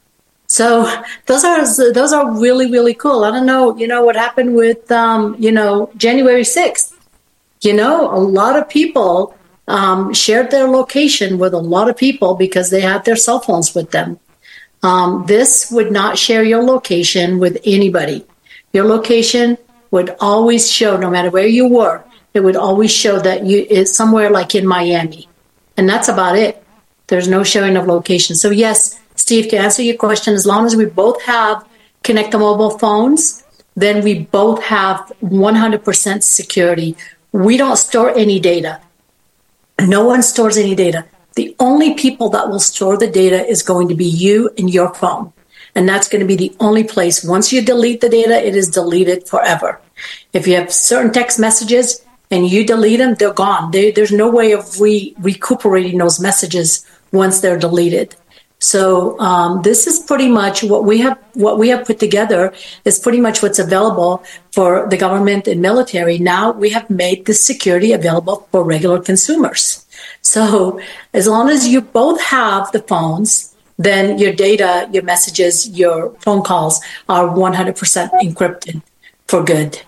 So those are those are really, really cool. I don't know, you know, what happened with, um, you know, January sixth. You know, a lot of people um, shared their location with a lot of people because they had their cell phones with them. Um, this would not share your location with anybody. Your location would always show, no matter where you were, it would always show that you is somewhere like in Miami. And that's about it. There's no showing of location. So yes, Steve, to answer your question, as long as we both have Connect the Mobile phones, then we both have one hundred percent security. We don't store any data. No one stores any data. The only people that will store the data is going to be you and your phone. And that's going to be the only place. Once you delete the data, it is deleted forever. If you have certain text messages and you delete them, they're gone. They, there's no way of re- recuperating those messages once they're deleted. So um, this is pretty much what we have. What we have put together is pretty much what's available for the government and military. Now we have made this security available for regular consumers. So as long as you both have the phones, then your data, your messages, your phone calls are one hundred percent encrypted for good.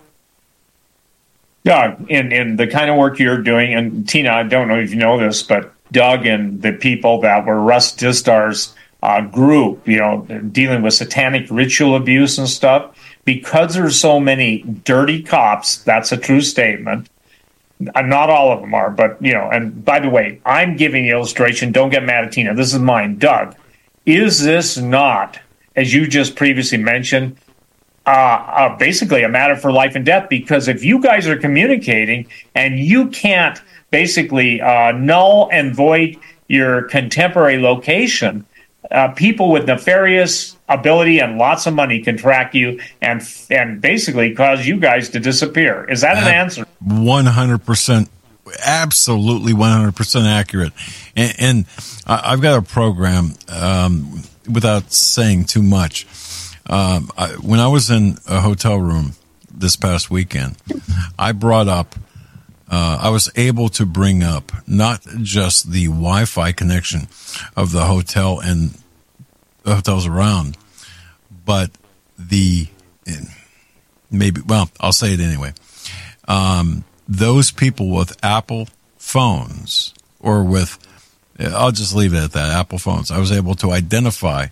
Doug, in, in the kind of work you're doing, and Tina, I don't know if you know this, but Doug and the people that were Russ Distar's uh, group, you know, dealing with satanic ritual abuse and stuff, because there's so many dirty cops, that's a true statement. Not all of them are, but, you know, and by the way, I'm giving the illustration. Don't get mad at Tina. This is mine. Doug, is this not, as you just previously mentioned, uh, uh, basically a matter for life and death? Because if you guys are communicating and you can't basically uh, null and void your contemporary location, uh, people with nefarious ability and lots of money can track you and and basically cause you guys to disappear. Is that an answer? one hundred percent, absolutely one hundred percent accurate. And, and I've got a program, um, without saying too much. Um, I, when I was in a hotel room this past weekend, I brought up Uh, I was able to bring up not just the Wi-Fi connection of the hotel and the hotels around, but the maybe, well, I'll say it anyway. Um, those people with Apple phones or with, I'll just leave it at that, Apple phones. I was able to identify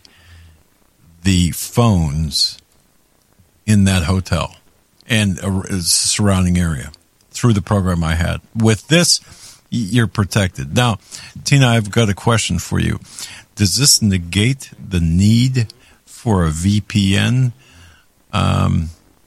the phones in that hotel and uh, surrounding area through the program I had. With this, you're protected. Now, Tina, I've got a question for you. Does this negate the need for a V P N um,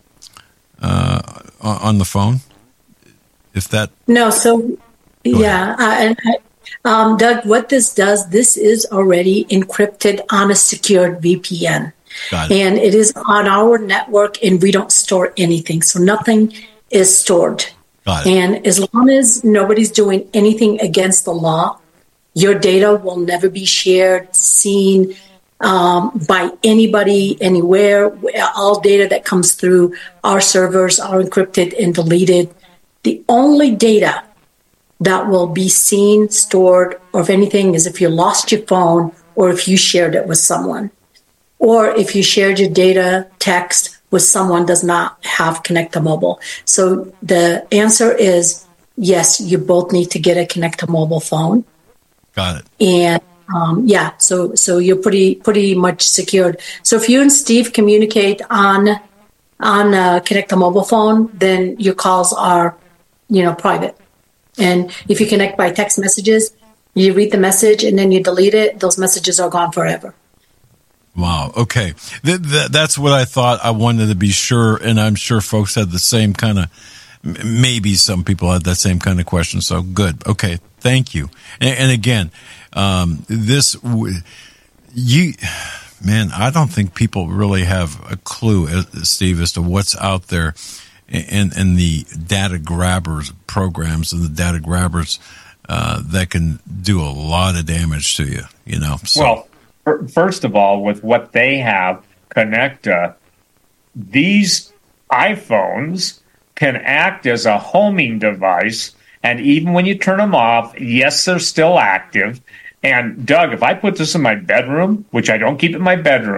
uh, on the phone? If that no, so yeah, uh, and um, Doug, what this does, this is already encrypted on a secured V P N, Got it. and it is on our network, and we don't store anything, so nothing is stored. Got it. And as long as nobody's doing anything against the law, your data will never be shared, seen um, by anybody, anywhere. All data that comes through our servers are encrypted and deleted. The only data that will be seen, stored, or if anything is if you lost your phone or if you shared it with someone. Or if you shared your data, text, with someone does not have Connect to Mobile. So the answer is yes, you both need to get a Connect to Mobile phone. Got it. And um, yeah, so so you're pretty pretty much secured. So if you and Steve communicate on on a Connect to Mobile phone, then your calls are, you know, private. And if you connect by text messages, you read the message and then you delete it. Those messages are gone forever. Wow. Okay. Th- th- that's what I thought. I wanted to be sure, and I'm sure folks had the same kind of, maybe some people had that same kind of question. So good. Okay. Thank you. And, and again, um, this, you, man, I don't think people really have a clue, Steve, as to what's out there in, in the data grabbers programs and the data grabbers uh, that can do a lot of damage to you, you know? So. Well, first of all, with what they have, Connecta, these iPhones can act as a homing device, and even when you turn them off, yes, they're still active. And Doug, if I put this in my bedroom, which I don't keep in my bedroom,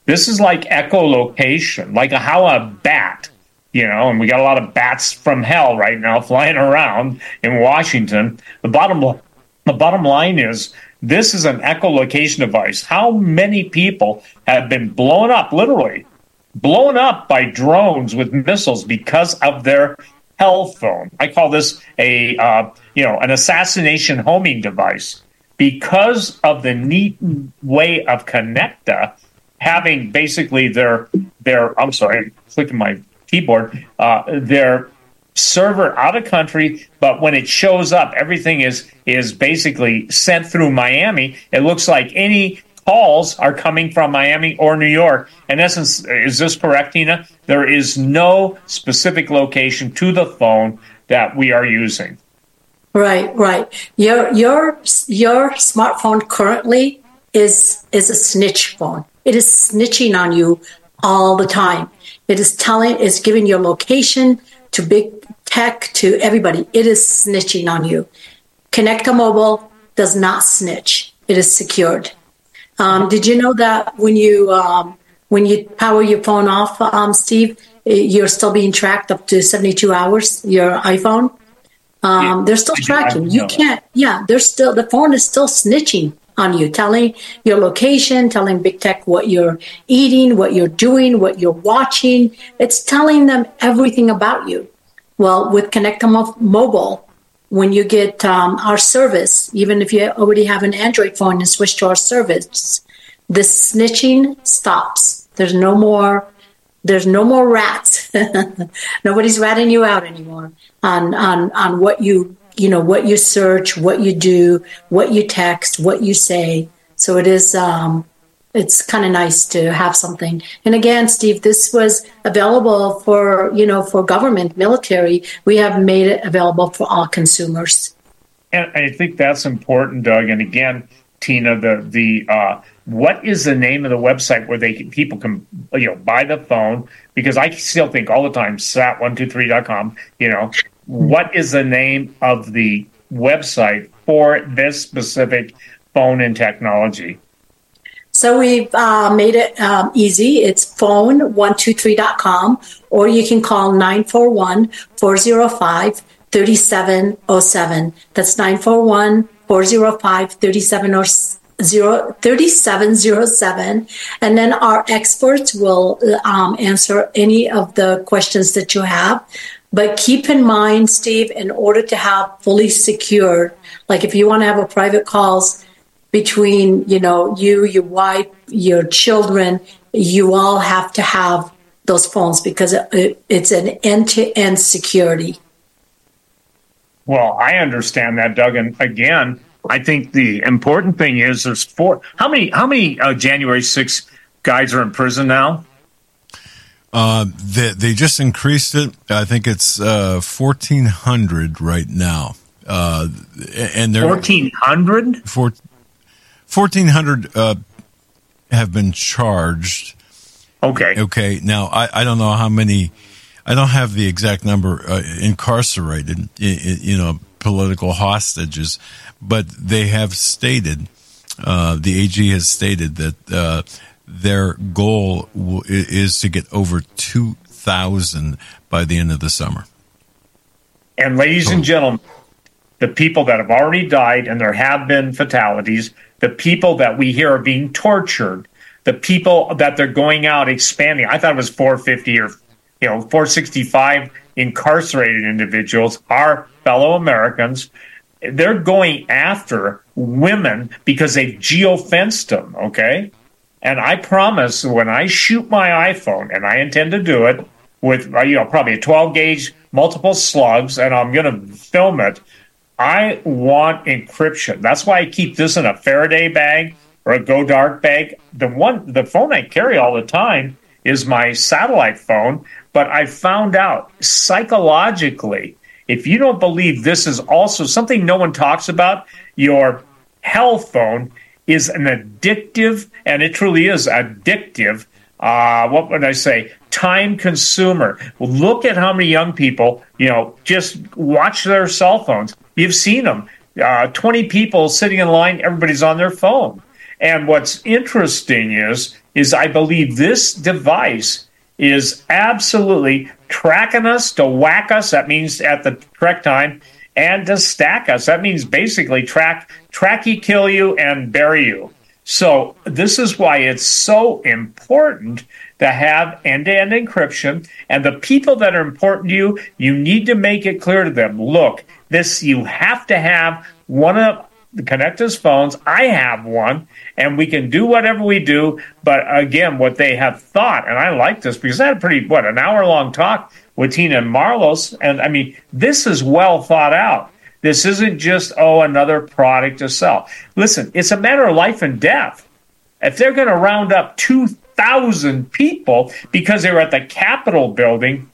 This is like echolocation, like a, how a bat, you know, and we got a lot of bats from hell right now flying around in Washington. The bottom, the bottom line is this is an echolocation device. How many people have been blown up, literally blown up by drones with missiles because of their hell phone? I call this a, uh, you know, an assassination homing device because of the neat way of Connecta having basically their, their I'm sorry, I'm clicking my keyboard, uh, their server out of country, but when it shows up, everything is is basically sent through Miami. It looks like any calls are coming from Miami or New York. In essence, is this correct, Tina? There is no specific location to the phone that we are using. Right, right. Your your your smartphone currently is is a snitch phone. It is snitching on you all the time. It is telling, it's giving your location to big tech, to everybody. It is snitching on you. Connecta Mobile does not snitch. It is secured. Um, did you know that when you um, when you power your phone off, um, Steve, you're still being tracked up to seventy-two hours, your iPhone? Um, yeah, they're still tracking. You can't, yeah, they're still, the phone is still snitching on you, telling your location, telling big tech what you're eating, what you're doing, what you're watching. It's telling them everything about you. Well, with Connecta Mobile, when you get um, our service, even if you already have an Android phone and switch to our service, the snitching stops. There's no more. There's no more rats. Nobody's ratting you out anymore on on on what you you know what you search, what you do, what you text, what you say. So it is. Um, it's kind of nice to have something. And again, Steve, this was available for, you know, for government, military. We have made it available for all consumers. And I think that's important, Doug. And again, Tina, the the uh, what is the name of the website where they can, people can, you know, buy the phone? Because I still think all the time, sat one two three dot com, you know, what is the name of the website for this specific phone and technology? So we've uh, made it um, easy. It's phone one two three dot com, or you can call nine four one, four oh five, three seven oh seven. That's nine four one, four oh five, three seven oh seven. And then our experts will um, answer any of the questions that you have. But keep in mind, Steve, in order to have fully secure, like if you want to have a private calls between, you know, you, your wife, your children, you all have to have those phones because it, it's an end-to-end security. Well, I understand that, Doug. And again, I think the important thing is there's four. How many? How many uh, January sixth guys are in prison now? Uh, they, they just increased it. I think it's uh, fourteen hundred right now. Uh, and they're fourteen hundred. fourteen hundred uh, have been charged. Okay. Okay. Now, I, I don't know how many, I don't have the exact number uh, incarcerated, you know, political hostages, but they have stated, uh, the A G has stated that uh, their goal w- is to get over two thousand by the end of the summer. And ladies and gentlemen, the people that have already died, and there have been fatalities, the people that we hear are being tortured, the people that they're going out expanding. I thought it was four fifty or, you know, four sixty-five incarcerated individuals, our fellow Americans. They're going after women because they've geofenced them, okay? And I promise when I shoot my iPhone, and I intend to do it with, you know, probably a twelve gauge, multiple slugs, and I'm going to film it, I want encryption. That's why I keep this in a Faraday bag or a Go Dark bag. The one, the phone I carry all the time is my satellite phone, but I found out psychologically, if you don't believe this is also something no one talks about, your hell phone is an addictive, and it truly is addictive, uh, what would I say, time consumer. Well, look at how many young people, you know, just watch their cell phones. You've seen them. Uh, twenty people sitting in line, everybody's on their phone. And what's interesting is, is I believe this device is absolutely tracking us to whack us. That means at the correct time, and to stack us. That means basically track, track you, kill you, and bury you. So this is why it's so important to have end-to-end encryption. And the people that are important to you, you need to make it clear to them, look, this, you have to have one of the Connectus phones. I have one, and we can do whatever we do. But again, what they have thought, and I like this because I had a pretty, what, an hour-long talk with Tina and Marlos. And I mean, this is well thought out. This isn't just, oh, another product to sell. Listen, it's a matter of life and death. If they're going to round up two thousand people because they were at the Capitol building,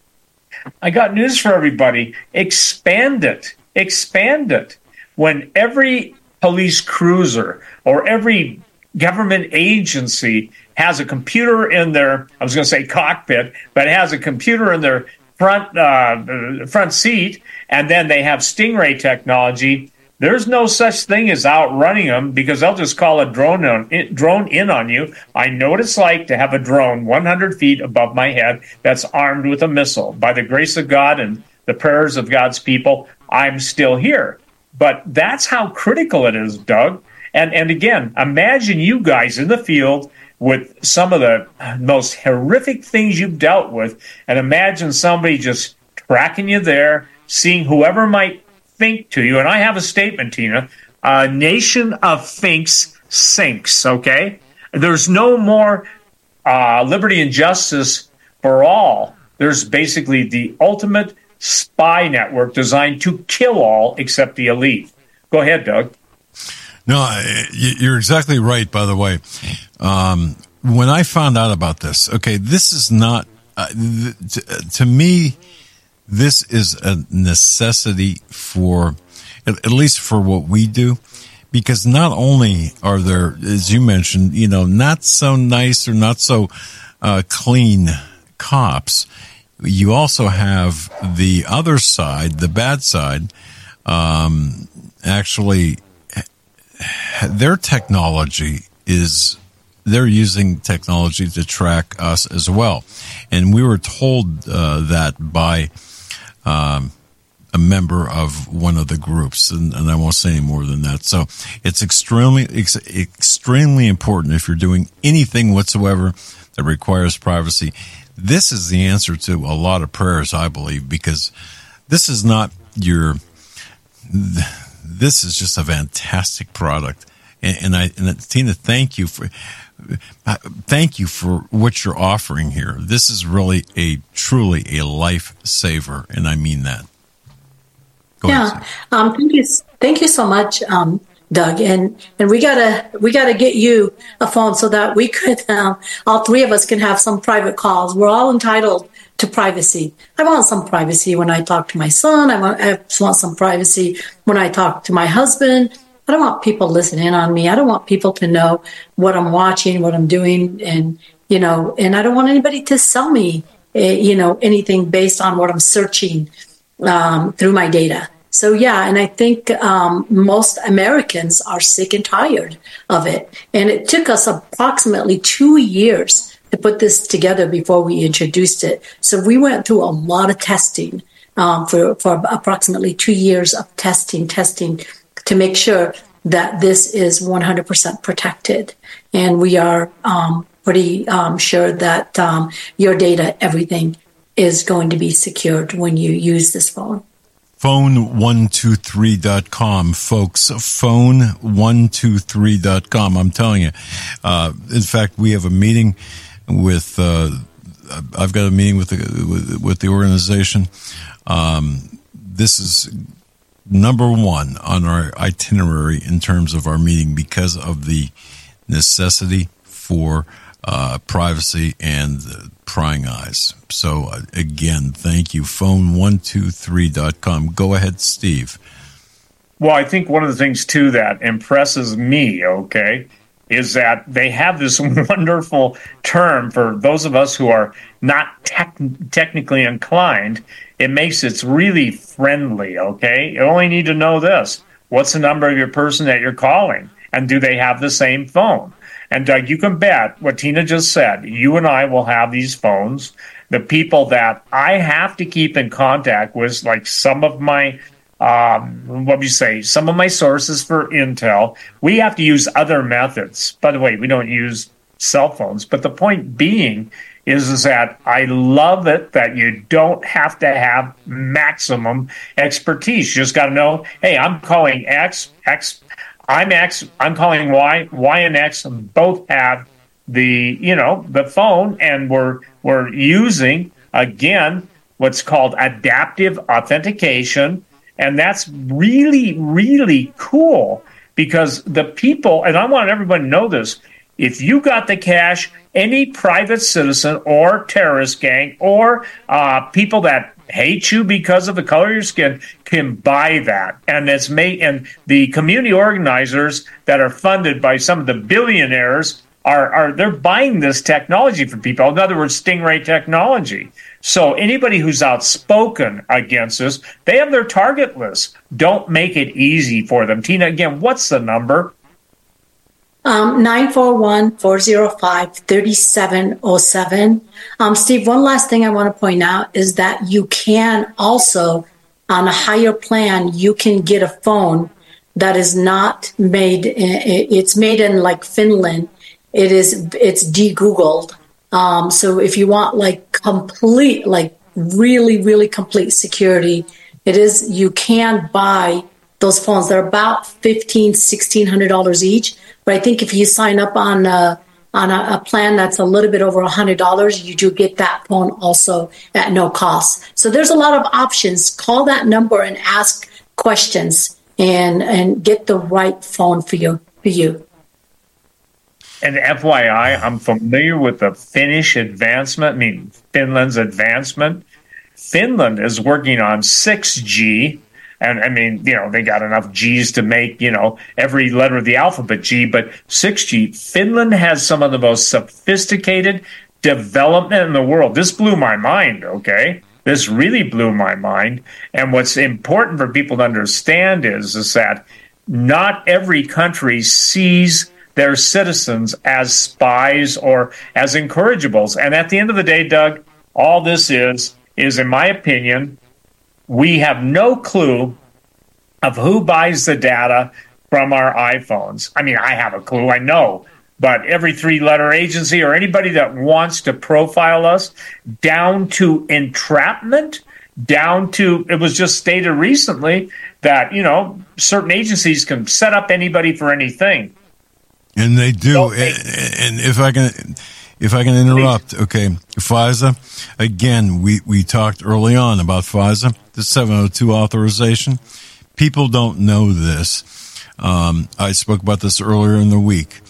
I got news for everybody. Expand it. Expand it. When every police cruiser or every government agency has a computer in their, I was going to say cockpit, but has a computer in their front uh, front seat, and then they have Stingray technology, there's no such thing as outrunning them, because they'll just call a drone in, drone in on you. I know what it's like to have a drone one hundred feet above my head that's armed with a missile. By the grace of God and the prayers of God's people, I'm still here. But that's how critical it is, Doug. And and again, imagine you guys in the field with some of the most horrific things you've dealt with, and imagine somebody just tracking you there, seeing whoever might think to you. And I have a statement, Tina. A nation of finks sinks, okay? There's no more uh, liberty and justice for all. There's basically the ultimate spy network designed to kill all except the elite. Go ahead, Doug. No, you're exactly right, by the way. Um, when I found out about this, okay, this is not, uh, th- to, to me, this is a necessity for, at, at least for what we do, because not only are there, as you mentioned, you know, not so nice or not so uh, clean cops, you also have the other side, the bad side, um, actually, their technology is, they're using technology to track us as well. And we were told uh, that by um, a member of one of the groups, and, and I won't say any more than that. So it's extremely, ex- extremely important if you're doing anything whatsoever that requires privacy. This is the answer to a lot of prayers, I believe, because this is not your... This is just a fantastic product, and, and I, and Tina, thank you for, thank you for what you're offering here. This is really a truly a lifesaver, and I mean that. Go yeah, ahead, um, thank you, thank you so much, um, Doug, and and we gotta we gotta get you a phone so that we could, um, all three of us can have some private calls. We're all entitled to privacy. I want some privacy when I talk to my son. I want, I want some privacy when I talk to my husband. I don't want people listening on me. I don't want people to know what I'm watching, what I'm doing, and, you know, and I don't want anybody to sell me, uh, you know, anything based on what I'm searching um, through my data. So, yeah, and I think um, most Americans are sick and tired of it. And it took us approximately two years to put this together before we introduced it. So we went through a lot of testing um, for, for approximately two years of testing, testing to make sure that this is one hundred percent protected. And we are um, pretty um, sure that um, your data, everything is going to be secured when you use this phone. phone one two three dot com, folks. phone one two three dot com. I'm telling you. Uh, in fact, we have a meeting with, uh, I've got a meeting with the, with, with the organization. Um, this is number one on our itinerary in terms of our meeting because of the necessity for uh, privacy and uh, prying eyes. So uh, again, thank you. phone one two three dot com. Go ahead, Steve. Well, I think one of the things, too, that impresses me, okay, is that they have this wonderful term for those of us who are not tech- technically inclined. It makes it really friendly, okay? You only need to know this. What's the number of your person that you're calling? and do they have the same phone? And Doug, you can bet what Tina just said. You and I will have these phones. The people that I have to keep in contact with, like some of my, um, what would you say, some of my sources for intel, we have to use other methods. By the way, we don't use cell phones. But the point being is, is that I love it that you don't have to have maximum expertise. You just got to know, hey, I'm calling X, X, I'm X, I'm calling Y, Y and X both have the, you know, the phone, and we're we're using, again, what's called adaptive authentication. And that's really, really cool, because the people, and I want everybody to know this, if you got the cash, any private citizen or terrorist gang or uh, people that hate you because of the color of your skin can buy that. And it's made, and the community organizers that are funded by some of the billionaires are, are they're buying this technology for people. In other words, Stingray technology. So anybody who's outspoken against this, they have their target list. Don't make it easy for them. Tina, again, what's the number? Um, nine four one, four oh five, three seven oh seven. Um, Steve, one last thing I want to point out is that you can also, on a higher plan, you can get a phone that is not made, it's made in like Finland. It is, it's de-Googled. Um, so if you want like complete, like really, really complete security, it is, you can buy those phones. They're about fifteen hundred dollars, sixteen hundred dollars each. But I think if you sign up on a, on a, a plan that's a little bit over one hundred dollars, you do get that phone also at no cost. So there's a lot of options. Call that number and ask questions and and get the right phone for you. For you. And F Y I, I'm familiar with the Finnish advancement, I mean, Finland's advancement. Finland is working on six G. And I mean, you know, they got enough G's to make, you know, every letter of the alphabet G, but six G. Finland has some of the most sophisticated development in the world. This blew my mind, okay? This really blew my mind. And what's important for people to understand is, is that not every country sees their citizens as spies or as incorrigibles. And at the end of the day, Doug, all this is, is in my opinion, we have no clue of who buys the data from our iPhones. I mean, I have a clue, I know, but every three-letter agency or anybody that wants to profile us, down to entrapment, down to, it was just stated recently that, you know, certain agencies can set up anybody for anything. And they do. So they, and, and if I can... If I can interrupt, okay, FISA, again, we, we talked early on about FISA, the seven oh two authorization. People don't know this. Um, I spoke about this earlier in the week.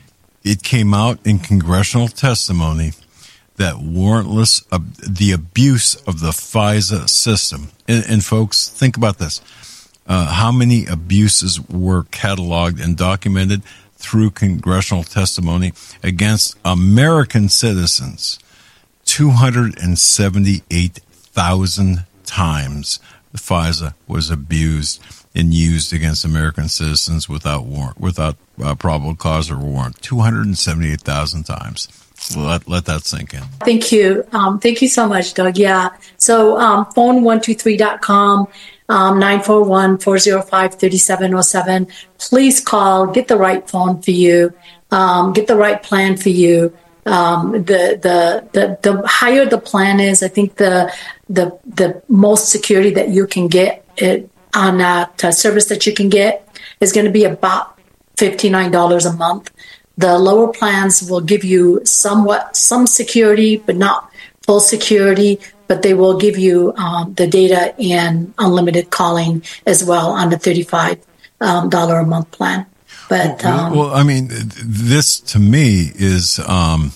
It came out in congressional testimony that warrantless, uh, the abuse of the FISA system. And, and folks, think about this. Uh, how many abuses were cataloged and documented through congressional testimony against American citizens? two hundred seventy-eight thousand times the FISA was abused and used against American citizens without warrant, without uh, probable cause or warrant. two hundred seventy-eight thousand times. Let, let that sink in. Thank you. Um, thank you so much, Doug. Yeah. So um, phone one two three dot com. Um, nine four one, four oh five, three seven oh seven. Please call, get the right phone for you, um, get the right plan for you. Um, the, the, the, the higher the plan is, I think the, the, the most security that you can get it on that uh, service that you can get is going to be about fifty-nine dollars a month. The lower plans will give you somewhat, some security, but not full security. But they will give you um, the data and unlimited calling as well on the thirty-five dollars a month plan. But um, well, I mean, this to me is um,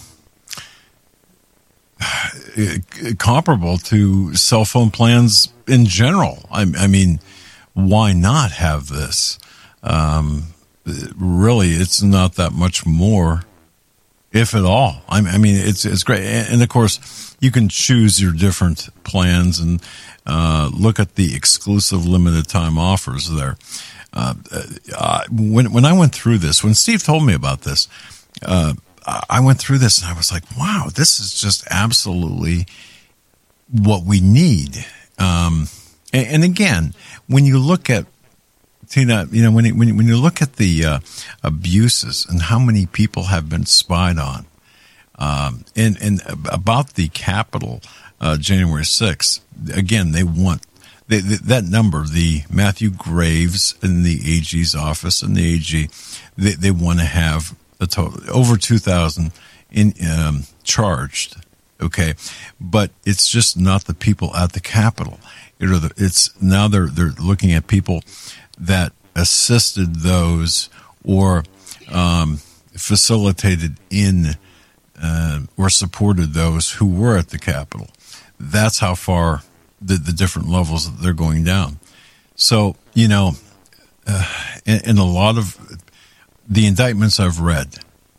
comparable to cell phone plans in general. I, I mean, why not have this? Um, really, it's not that much more, if at all. I, I mean, it's it's great, and, and of course, you can choose your different plans and uh, look at the exclusive limited time offers there. uh, uh, when when I went through this, when Steve told me about this, uh, I went through this and I was like, wow, this is just absolutely what we need. Um, and, and again, when you look at Tina, you know, when you, when you, when you look at the uh, abuses and how many people have been spied on, um, and and about the Capitol, uh, January sixth, again, they want they, they, that number, the Matthew Graves in the A G's office and the A G, they, they want to have a total over two thousand in um, charged. Okay, but it's just not the people at the Capitol. You know, it's now they're they're looking at people that assisted those or um, facilitated in uh, or supported those who were at the Capitol. That's how far the, the different levels that they're going down. So, you know, uh, in, in a lot of the indictments I've read,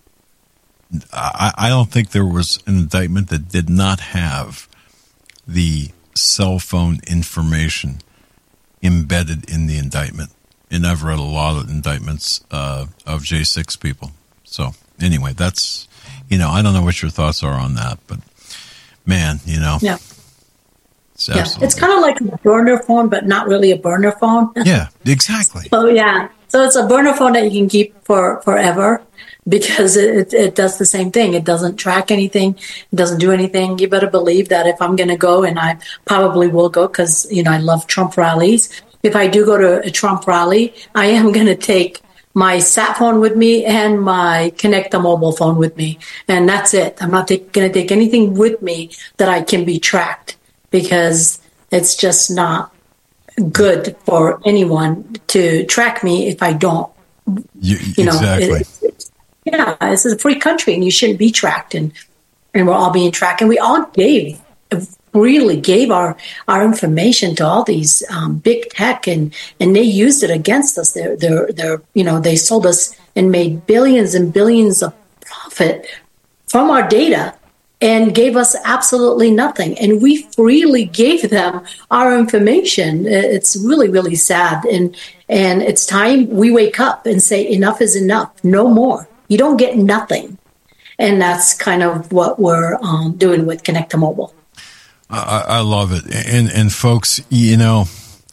I, I don't think there was an indictment that did not have the cell phone information embedded in the indictment. And I've read a lot of indictments uh, of J six people. So anyway, that's, you know, I don't know what your thoughts are on that, but man, you know. Yeah. It's yeah. It's kind of like a burner phone, but not really a burner phone. Yeah, exactly. So yeah. So it's a burner phone that you can keep for forever because it, it does the same thing. It doesn't track anything. It doesn't do anything. You better believe that if I'm going to go, and I probably will go because, you know, I love Trump rallies. If I do go to a Trump rally, I am going to take my sat phone with me and my Connect mobile phone with me. And that's it. I'm not going to take anything with me that I can be tracked because it's just not good for anyone to track me if I don't. You, you know, exactly. It, it, yeah, this is a free country and you shouldn't be tracked. And, and we're all being tracked. And we all gave really gave our, our information to all these um, big tech, and, and they used it against us. They're, they're, they're, you know, they sold us and made billions and billions of profit from our data and gave us absolutely nothing. And we freely gave them our information. It's really, really sad. And, and it's time we wake up and say, enough is enough. No more. You don't get nothing. And that's kind of what we're um, doing with Connect Mobile. I, I love it. And, and folks, you know,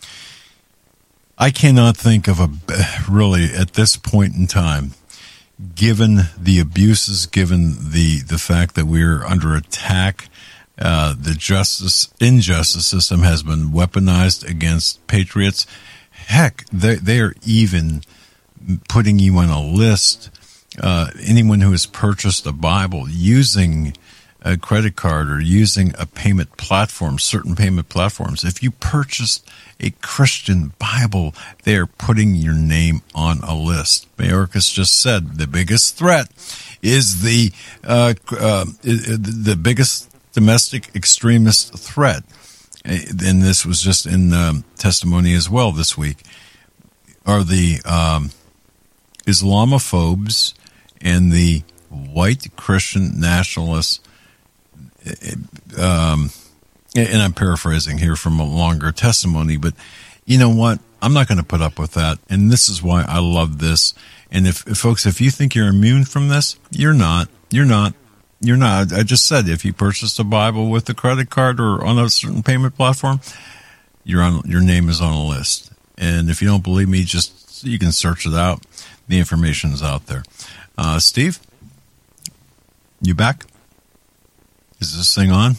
I cannot think of a, really, at this point in time, given the abuses, given the, the fact that we're under attack, uh, the justice, injustice system has been weaponized against patriots. Heck, they, they are even putting you on a list. Uh, anyone who has purchased a Bible using a credit card or using a payment platform, certain payment platforms, if you purchased a Christian Bible, they're putting your name on a list. Mayorkas just said the biggest threat is the uh, uh, the biggest domestic extremist threat. And this was just in um, testimony as well this week, are the um, Islamophobes and the white Christian nationalists. Um, and I'm paraphrasing here from a longer testimony, but you know what? I'm not going to put up with that. And this is why I love this. And if, if folks, if you think you're immune from this, you're not, you're not, you're not. I just said, if you purchased a Bible with a credit card or on a certain payment platform, you're on, your name is on a list. And if you don't believe me, just, you can search it out. The information is out there. Uh, Steve, you back? Is this thing on?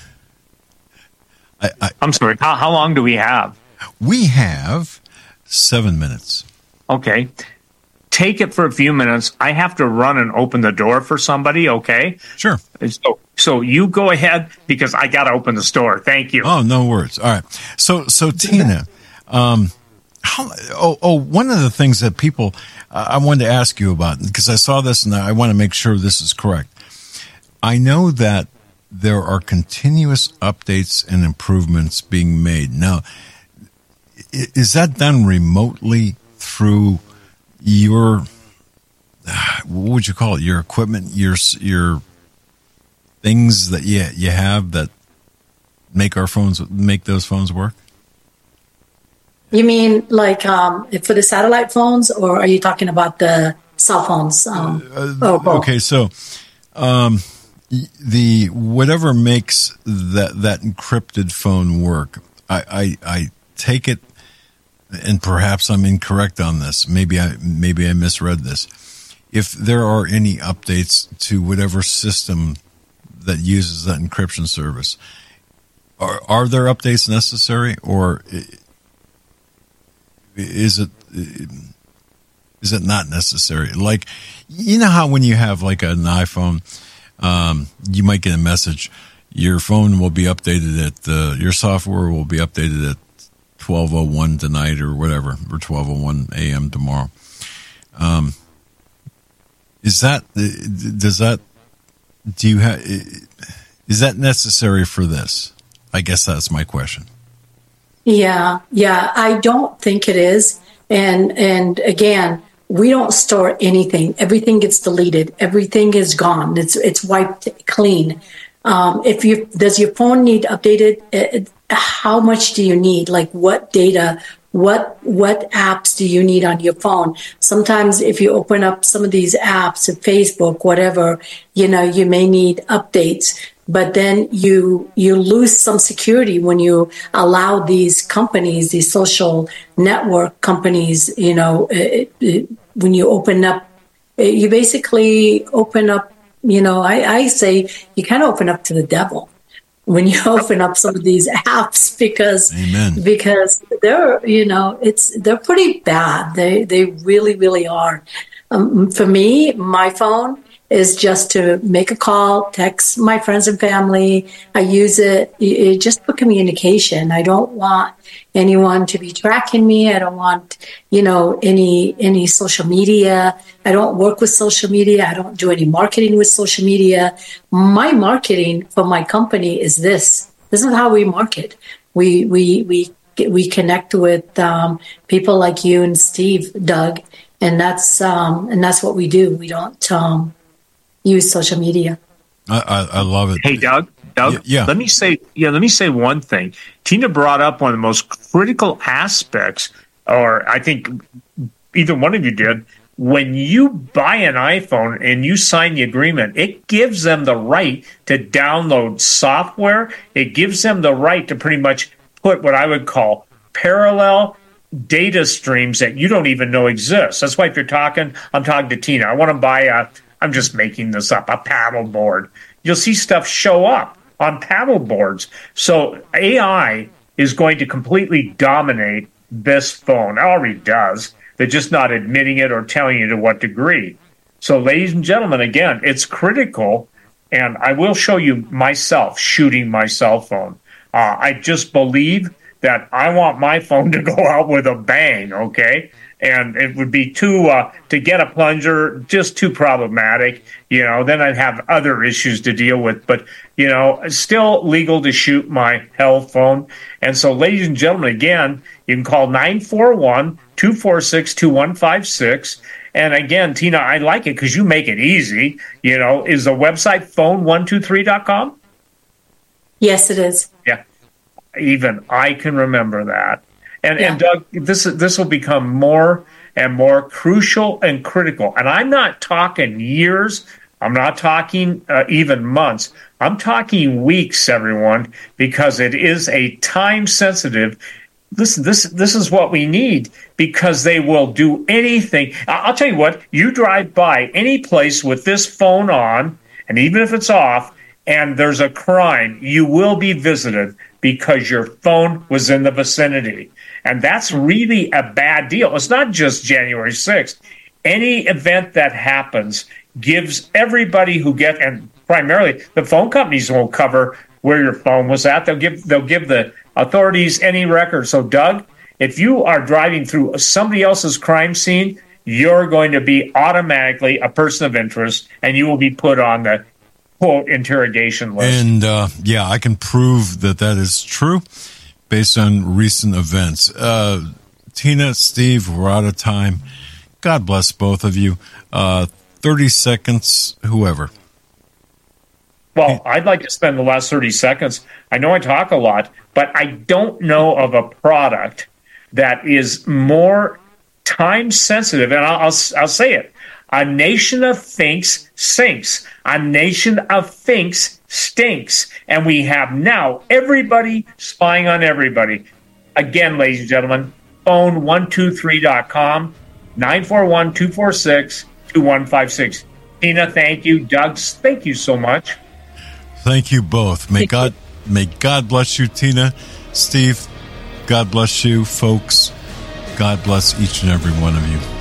I, I, I'm sorry. How, how long do we have? We have seven minutes. Okay. Take it for a few minutes. I have to run and open the door for somebody, okay? Sure. So, so you go ahead because I got to open the store. Thank you. Oh, no worries. All right. So, so Tina, um, how, oh, oh, one of the things that people, uh, I wanted to ask you about, because I saw this and I want to make sure this is correct. I know that there are continuous updates and improvements being made. Now, is that done remotely through your, what would you call it, your equipment, your your things that you, you have that make our phones, make those phones work? You mean like um, for the satellite phones, or are you talking about the cell phones? Um, Uh, or both? okay, so um, y- the whatever makes that that encrypted phone work, I, I I take it, and perhaps I'm incorrect on this. Maybe I maybe I misread this. If there are any updates to whatever system that uses that encryption service, are are there updates necessary, or is it is it not necessary? Like, you know how when you have like an iPhone, um, you might get a message, your phone will be updated at uh, your software will be updated at twelve oh one tonight or whatever, or twelve oh one a.m. tomorrow. Um, is that does that do you have is that necessary for this? I guess that's my question. Yeah, yeah, I don't think it is. And and again, we don't store anything. Everything gets deleted. Everything is gone. It's it's wiped clean. Um, if you does your phone need updated? It, how much do you need? Like what data? What what apps do you need on your phone? Sometimes if you open up some of these apps, Facebook, whatever, you know, you may need updates. But then you you lose some security when you allow these companies, these social network companies, you know, it, it, when you open up, you basically open up, you know, I, I say you kind of open up to the devil when you open up some of these apps because Amen. because they're, you know, it's they're pretty bad. They they really, really are. Um, for me, my phone is just to make a call, text my friends and family. I use it, it just for communication. I don't want anyone to be tracking me. I don't want, you know, any any social media. I don't work with social media. I don't do any marketing with social media. My marketing for my company is this. This is how we market. We we we we connect with um, people like you and Steve, Doug, and that's um, and that's what we do. We don't. Um, use social media. I, I, I love it. Hey, Doug. Doug, Y- yeah. let me say, yeah, let me say one thing. Tina brought up one of the most critical aspects, or I think either one of you did. When you buy an iPhone and you sign the agreement, it gives them the right to download software. It gives them the right to pretty much put what I would call parallel data streams that you don't even know exist. That's why if you're talking, I'm talking to Tina. I want to buy a I'm just making this up, a paddle board. You'll see stuff show up on paddle boards. So A I is going to completely dominate this phone. It already does. They're just not admitting it or telling you to what degree. So, ladies and gentlemen, again, it's critical, and I will show you myself shooting my cell phone. Uh, I just believe that I want my phone to go out with a bang, okay? And it would be too, uh, to get a plunger, just too problematic. You know, then I'd have other issues to deal with. But, you know, it's still legal to shoot my health phone. And so, ladies and gentlemen, again, you can call nine four one, two four six, two one five six. And again, Tina, I like it because you make it easy. You know, is the website phone one two three dot com? Yes, it is. Yeah. Even I can remember that. And, Yeah. and Doug, this this will become more and more crucial and critical. And I'm not talking years. I'm not talking uh, even months. I'm talking weeks, everyone, because it is a time sensitive. Listen, this this is what we need because they will do anything. I- I'll tell you what. You drive by any place with this phone on, and even if it's off, and there's a crime, you will be visited because your phone was in the vicinity. And that's really a bad deal. It's not just January sixth. Any event that happens gives everybody who get, and primarily the phone companies won't cover where your phone was at. They'll give they'll give the authorities any record. So, Doug, if you are driving through somebody else's crime scene, you're going to be automatically a person of interest, and you will be put on the quote interrogation list. And uh, yeah, I can prove that that is true based on recent events. Uh, Tina, Steve, we're out of time. God bless both of you. Uh, thirty seconds, whoever. Well, I'd like to spend the last thirty seconds. I know I talk a lot, but I don't know of a product that is more time sensitive. And I'll, I'll, I'll say it. A nation of thinks sinks. A nation of thinks stinks. And we have now everybody spying on everybody. Again, ladies and gentlemen, phone one two three dot com, nine four one, two four six, two one five six. Tina, thank you. Doug, thank you so much. Thank you both. May God may God bless you, Tina. Steve, God bless you, folks. God bless each and every one of you.